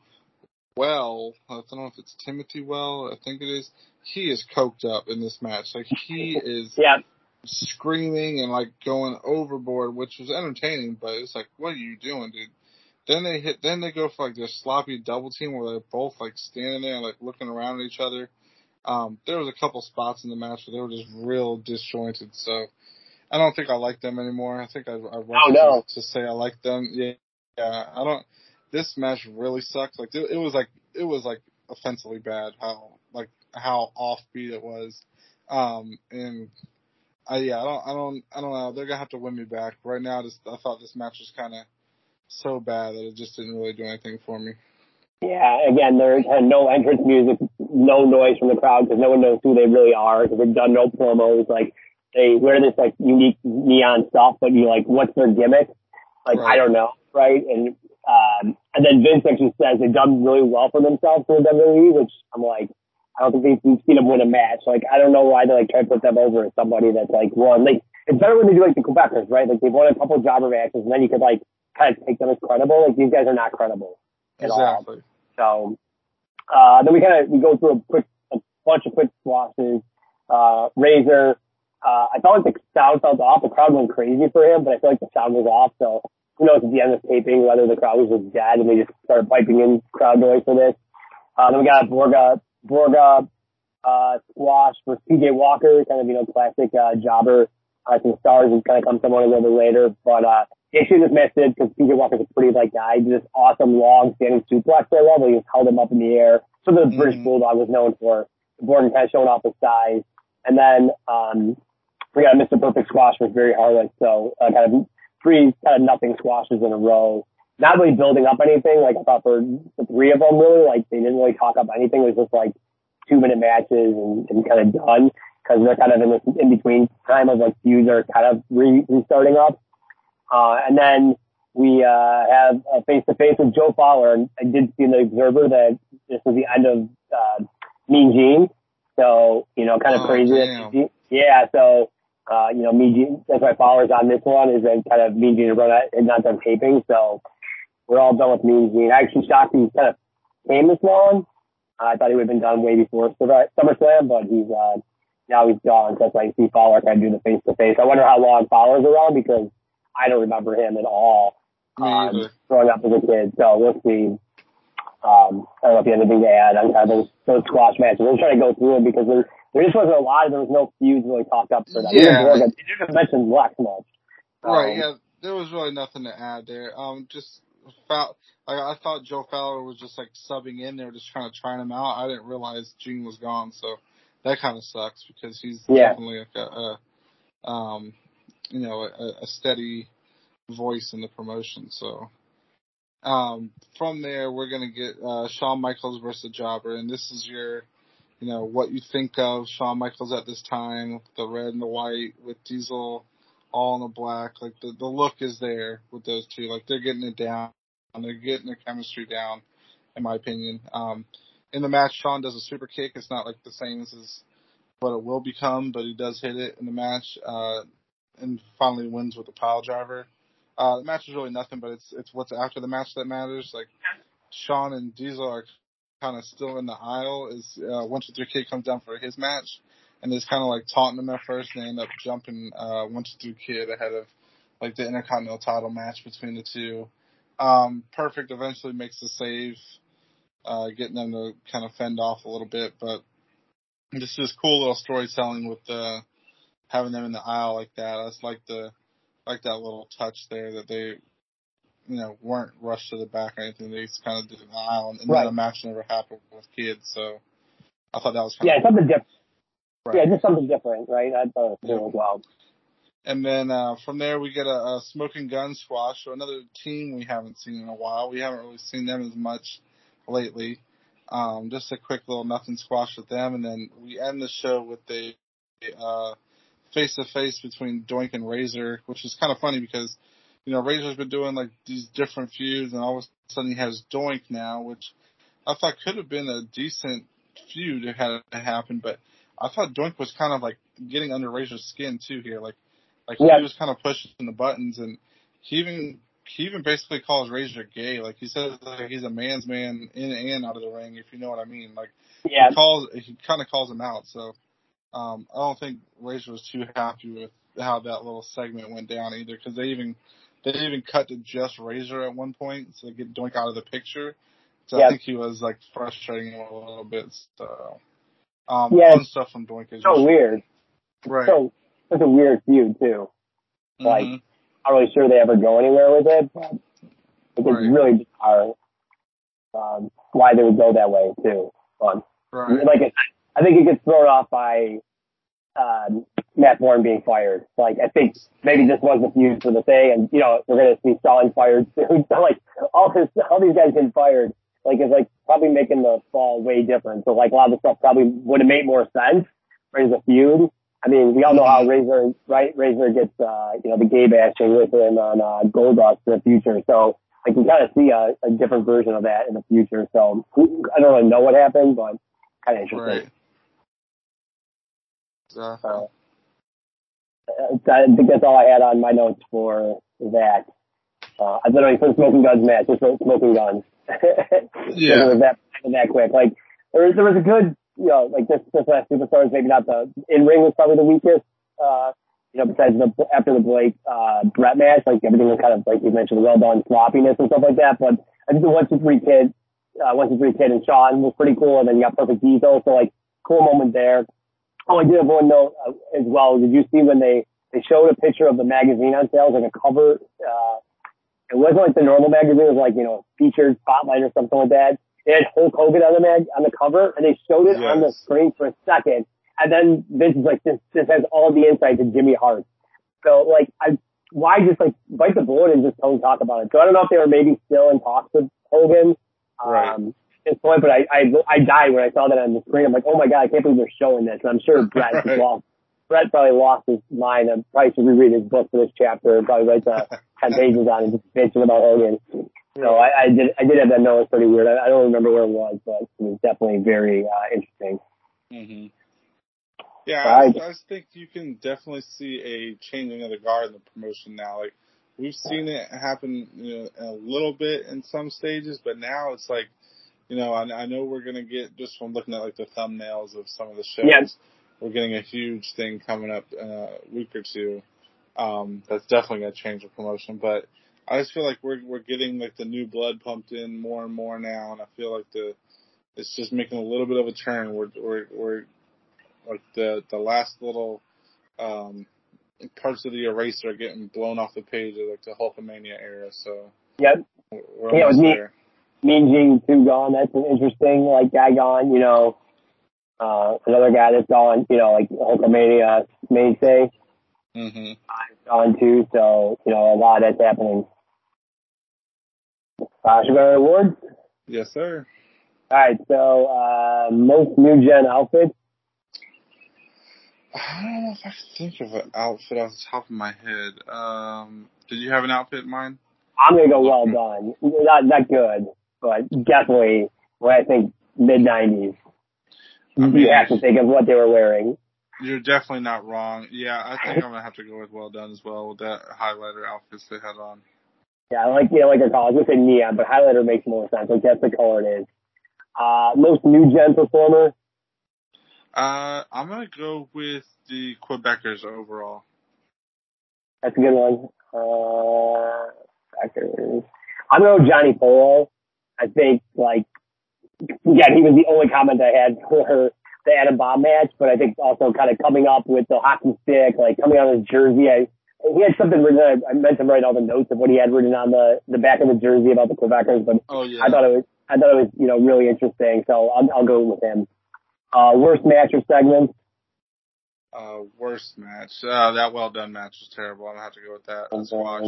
Well, I don't know if it's Timothy Well, I think it is, he is coked up in this match. Like, he is yep. screaming and, like, going overboard, which was entertaining, but it's like, what are you doing, dude? Then they hit, then they go for, like, this sloppy double team where they're both, like, standing there and, like, looking around at each other. Um, there was a couple spots in the match where they were just real disjointed, so I don't think I like them anymore. I think I, I rushed oh, no. to, to say I like them. Yeah, yeah, I don't. This match really sucked. Like, it, it was like it was like offensively bad. How like how offbeat it was, um, and I yeah I don't I don't I don't know. They're gonna have to win me back right now. Just I thought this match was kind of so bad that it just didn't really do anything for me. Yeah, again, there had no entrance music, no noise from the crowd because no one knows who they really are because they've done no promos. Like, they wear this, like, unique neon stuff, but you're like, what's their gimmick? Like, Right. I don't know, right? And um, and then Vince actually says they've done really well for themselves in the W W E, which I'm like, I don't think we've seen them win a match. Like, I don't know why they, like, try to put them over as somebody that's, like, won. Like, it's better when they do, like, the Quebecers, right? Like, they've won a couple of jobber matches, and then you could, like, kind of take them as credible. Like, these guys are not credible at Exactly. all. So, uh, then we kind of, we go through a quick, a bunch of quick swashes. Uh, Razor, uh, I felt like the sound felt off. The crowd went crazy for him, but I feel like the sound was off. So who knows at the end of the taping whether the crowd was just dead and they just started piping in crowd noise for this. Uh, then we got Borga, Borga, uh, squash versus P J Walker, kind of, you know, classic, uh, jobber. Uh, some stars who kind of come someone a little bit later, but, uh, the issue this match did, because P J Walker's a pretty, like, guy, did this awesome long standing suplex there, where he just held him up in the air. So the British Mm-hmm. Bulldog was known for. Borden kind of showing off his size. And then, um, we got Mister Perfect squash with Barry Harlett. So, uh, kind of three kind of nothing squashes in a row. Not really building up anything. Like, I thought for the three of them, really, like, they didn't really talk up anything. It was just, like, two minute matches and, and kind of done. Because they're kind of in this in between time of, like, feuds are kind of re- restarting up. Uh, and then we, uh, have a face to face with Joe Fowler. And I did see in the Observer that this was the end of, uh, Mean Gene. So, you know, kind of Oh, crazy. damn. That, yeah. So, uh, you know, Mean Gene, that's why Fowler's on this one is that kind of Mean Gene run out and not done taping. So we're all done with Mean Gene. I actually shocked he kind of came this long. Uh, I thought he would have been done way before SummerSlam, but he's, uh, now he's gone. So that's why you see Fowler kind of do the face to face. I wonder how long Fowler's around because I don't remember him at all. Me um, either. growing up as a kid. So we'll see. Um, I don't know if you have anything to add on kind of those, those squash matches. We'll try to go through them because there, there just wasn't a lot. There was no feuds really talked up for that. Yeah. They didn't mention Lex much. Right, Um, yeah, there was really nothing to add there. Um, just Fow- like I thought Joe Fowler was just like subbing in there, just kind of trying him out. I didn't realize Gene was gone, so that kind of sucks because he's Yeah. definitely like a, a um, you know, a, a steady voice in the promotion. So, um, from there we're gonna get uh, Shawn Michaels versus Jobber, and this is your, you know, what you think of Shawn Michaels at this time, the red and the white with Diesel all in the black. Like the, the look is there with those two. Like they're getting it down. They're getting the chemistry down, in my opinion. Um, in the match, Shawn does a super kick. It's not like the same as what it will become, but he does hit it in the match, uh, and finally wins with a pile driver. Uh, the match is really nothing, but it's, it's what's after the match that matters. Like Shawn and Diesel are kind of still in the aisle as, uh, one two three Kid comes down for his match. And it's kind of like taunting him at first, and they end up jumping uh, one two three Kid ahead of like the Intercontinental title match between the two. Um, Perfect eventually makes the save, uh, getting them to kind of fend off a little bit, but just this cool little storytelling with uh, having them in the aisle like that. I just like the like that little touch there that they, you know, weren't rushed to the back or anything. They just kind of did an aisle, and, and Right. then a match never happened with Kids. So I thought that was kind yeah, of something different. right. Yeah, just something different, right? I thought it was cool Yeah. as well. And then uh, from there, we get a, a Smoking Gun squash, so another team we haven't seen in a while. We haven't really seen them as much lately. Um, just a quick little nothing squash with them, and then we end the show with a uh, face-to-face between Doink and Razor, which is kind of funny because, you know, Razor's been doing like these different feuds, and all of a sudden he has Doink now, which I thought could have been a decent feud if it had it happen, but I thought Doink was kind of like getting under Razor's skin too here, like. Like, Yeah. he was kind of pushing the buttons, and he even he even basically calls Razor gay. Like, he says like he's a man's man in and out of the ring, if you know what I mean. Like, Yeah. he calls he kind of calls him out. So, um, I don't think Razor was too happy with how that little segment went down either, because they even they even cut to just Razor at one point, so they get Doink out of the picture. So Yeah. I think he was like frustrating him a little bit. So, um, Yeah, fun it's stuff from Doink. Is So just, weird. right? So it's a weird feud too. Like, Mhm. not really sure they ever go anywhere with it, but it's Right. really bizarre um, why they would go that way too. But Right. like I said, I think it gets thrown off by um, Matt Bourne being fired. Like I think maybe this was the feud for the thing, and you know we're gonna see Stalin fired soon. So like all this, all these guys getting fired, like is like probably making the fall way different. So like a lot of the stuff probably would have made more sense right, as a feud. I mean, we all know how Razor, right? Razor gets, uh, you know, the gay bashing with him on, uh, Goldust in the future. So I can kind of see a, a different version of that in the future. So I don't really know what happened, but kind of interesting. Right. Exactly. So, uh, I think that's all I had on my notes for that. Uh, I literally put Smoking Guns match, just wrote Smoking Guns. Yeah. It was that, that quick. Like, there was, there was a good, you know, like this, this last Superstars, maybe not the, in-ring was probably the weakest, uh, you know, besides the, after the Blake, uh, Brett match, like everything was kind of, like you mentioned, well done sloppiness and stuff like that. But I think the one, two, three kid, uh, one, two, three kid and Sean was pretty cool. And then you got Perfect Diesel. So like, cool moment there. Oh, I did have one note uh, as well. Did you see when they, they showed a picture of the magazine on sale, like a cover, uh, it wasn't like the normal magazine, it was like, you know, featured spotlight or something like that. They had Hulk Hogan on the mag, on the cover, and they showed it Yes. on the screen for a second. And then Vince is like, this, this has all the insight to Jimmy Hart. So like, I, why just like bite the bullet and just don't talk about it? So I don't know if they were maybe still in talks with Hogan. Right. Um, at this point, but I, I, I died when I saw that on the screen. I'm like, oh my God, I can't believe they're showing this. And I'm sure Brett Right. just lost. Brett probably lost his mind and probably should reread his book for this chapter and probably write the ten pages on it, just bitching about Hogan. So I, I did, I did have that note. It was pretty weird. I, I don't remember where it was, but it was definitely very, uh, interesting. Mm-hmm. Yeah, Right. I, just, I just think you can definitely see a changing of the guard in the promotion now. Like, we've seen it happen, you know, a little bit in some stages, but now it's like, you know, I, I know we're going to get, just from looking at like the thumbnails of some of the shows, Yeah. we're getting a huge thing coming up in a week or two. Um, that's definitely going to change the promotion, but I just feel like we're, we're getting like the new blood pumped in more and more now. And I feel like the, it's just making a little bit of a turn. We're, we're, we're like the, the last little, um, parts of the eraser are getting blown off the page of like the Hulkamania era. So Yep. we're Yeah, almost with me- there. Mean Gene two gone. That's an interesting, like, guy gone, you know. Uh, another guy that's gone, you know, like Hulkamania mainstay Mm-hmm. gone too. So, you know, a lot that's happening. Uh, should we go to the awards? Yes, sir. All right. So, uh, most new gen outfits. I don't know if I can think of an outfit off the top of my head. Um, did you have an outfit in mind? I'm gonna go well done. Not not good, but definitely when I think mid nineties. I mean, You have to think of what they were wearing. You're definitely not wrong. Yeah, I think I'm gonna have to go with well done as well with that highlighter outfits they had on. Yeah, like you know, like I call it, I was gonna say neon, but highlighter makes more sense. Like that's the color it is. Uh, most new gen performer. Uh, I'm gonna go with the Quebecers overall. That's a good one. Uh, Quebecers. I'm gonna go Johnny Polo. I think like yeah, he was the only comment I had for the Adam Bomb match, but I think also kind of coming up with the hockey stick, like coming on his jersey. I, he had something written. I, I meant to write all the notes of what he had written on the the back of the jersey about the Quebecers, but Oh yeah. I thought it was I thought it was you know really interesting. So I'll I'll go with him. Uh, worst match or segment. Uh, worst match. Uh, that well done match was terrible. I'm gonna have to go with that. That's squash.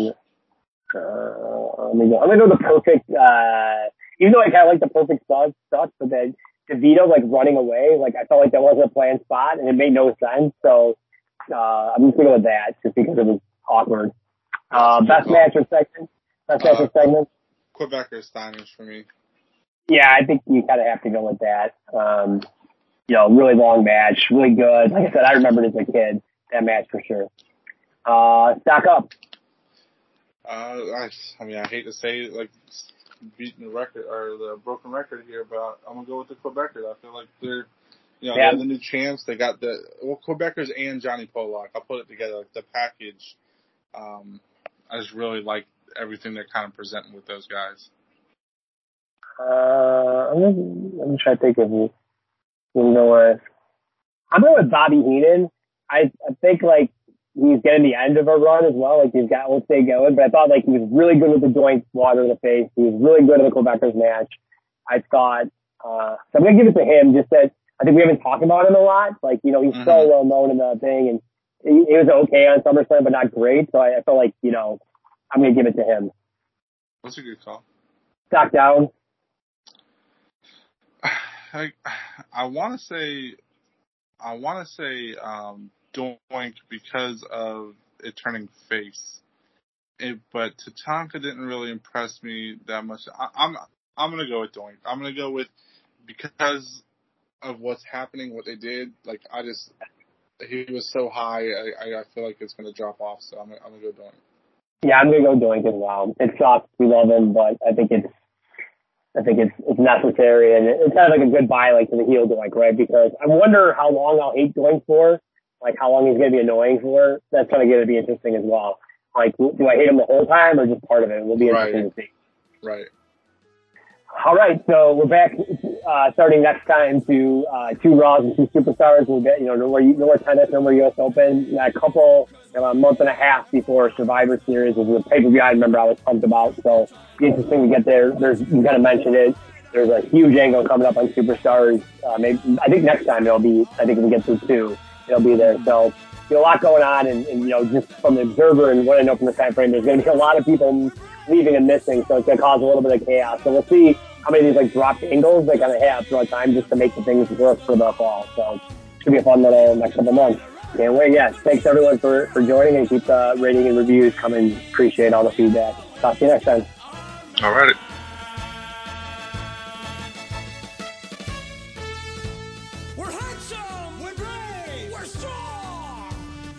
Uh, let me go. I'm gonna go the perfect. Uh, even though I kind of like the perfect stuff, stuff, but then DeVito like running away, like I felt like that wasn't a planned spot, and it made no sense. So uh, I'm just gonna go with that, just because it was awkward. Uh, best match or segment. Best match Uh, or segment. Quebecer Steiners for me. Yeah, I think you kind of have to go with that. Um, you know, really long match, really good. Like I said, I remembered as a kid that match for sure. Uh, stock up. Uh, I, I mean, I hate to say it, like beating the record or the broken record here, but I'm gonna go with the Quebecers. I feel like they're, you know, Yeah. they're the new champs. They got the well, Quebecers and Johnny Pollock. I'll put it together, like the package. Um, I just really like everything they're kind of presenting with those guys. Uh, I'm gonna, I'm gonna try to think of you. You know what? I'm going with Bobby Heenan. I, I think like he's getting the end of a run as well. Like he's got let's say going, but I thought like he was really good with the joint water in the face. He was really good in the Quebecers match. I thought Uh, so I'm going to give it to him, just that I think we haven't talked about him a lot. Like, you know, he's Mm-hmm. so well known in the thing, and he, he was okay on SummerSlam, but not great. So I, I feel like, you know, I'm going to give it to him. That's a good call. Stock down. I I want to say I want to say um, Doink because of it turning face, it, but Tatanka didn't really impress me that much. I, I'm I'm gonna go with Doink. I'm gonna go with because of what's happening, what they did. Like I just he was so high. I I feel like it's gonna drop off. So I'm gonna, I'm gonna go Doink. Yeah, I'm going to go Doink as well. It sucks. We love him, but I think it's I think it's it's necessary, and it's kind of like a goodbye, like to the heel Doink, right? Because I wonder how long I'll hate Doink for, like how long he's going to be annoying for. That's going to be interesting as well. Like, do I hate him the whole time or just part of it? It will be interesting Right. to see. Right. All right, so we're back uh, starting next time to uh, two Raws and two Superstars. We'll get, you know, no more, no more tennis, no more U S Open. We got a couple, you know, a month and a half before Survivor Series, which was a pay-per-view I remember I was pumped about. So it'll be interesting to get there. There's, you kind of mentioned it. There's a huge angle coming up on Superstars. Uh, maybe, I think next time it'll be, I think if we get through two, it'll be there. So, you know, a lot going on, and, and you know, just from the observer and what I know from the time frame, there's going to be a lot of people leaving and missing, so it's going to cause a little bit of chaos. So we'll see how many of these like dropped angles they kind of have throughout time just to make the things work for the fall. So it should be a fun little next couple months. Can't wait. Yeah, thanks everyone for, for joining, and keep the rating and reviews coming. Appreciate all the feedback. Talk to you next time. All right. We're handsome, we're brave, we're strong.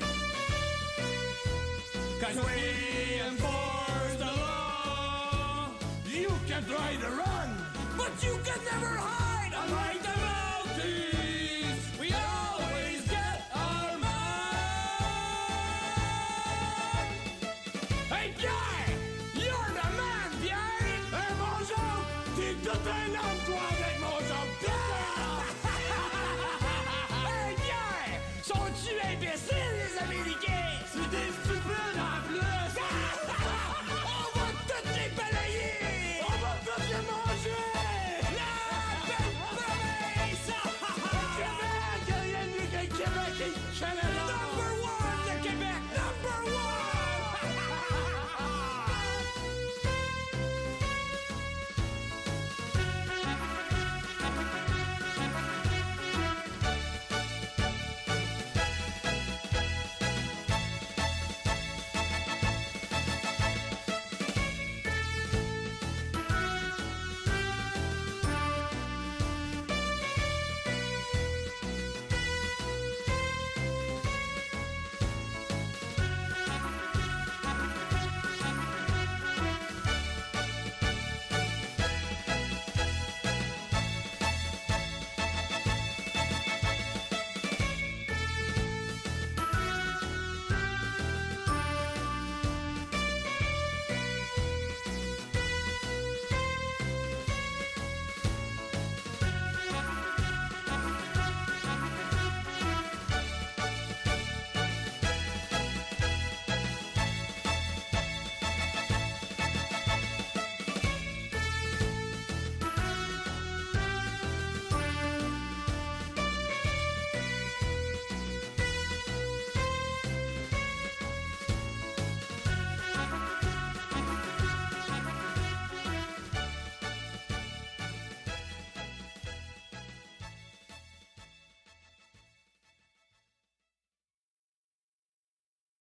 Cause we enforce the law. You can try to run, but you can never hide. Unlike the Mounties, we always get our man. Hey guy, you're the man, Pierre. Hey bonjour, tu te fais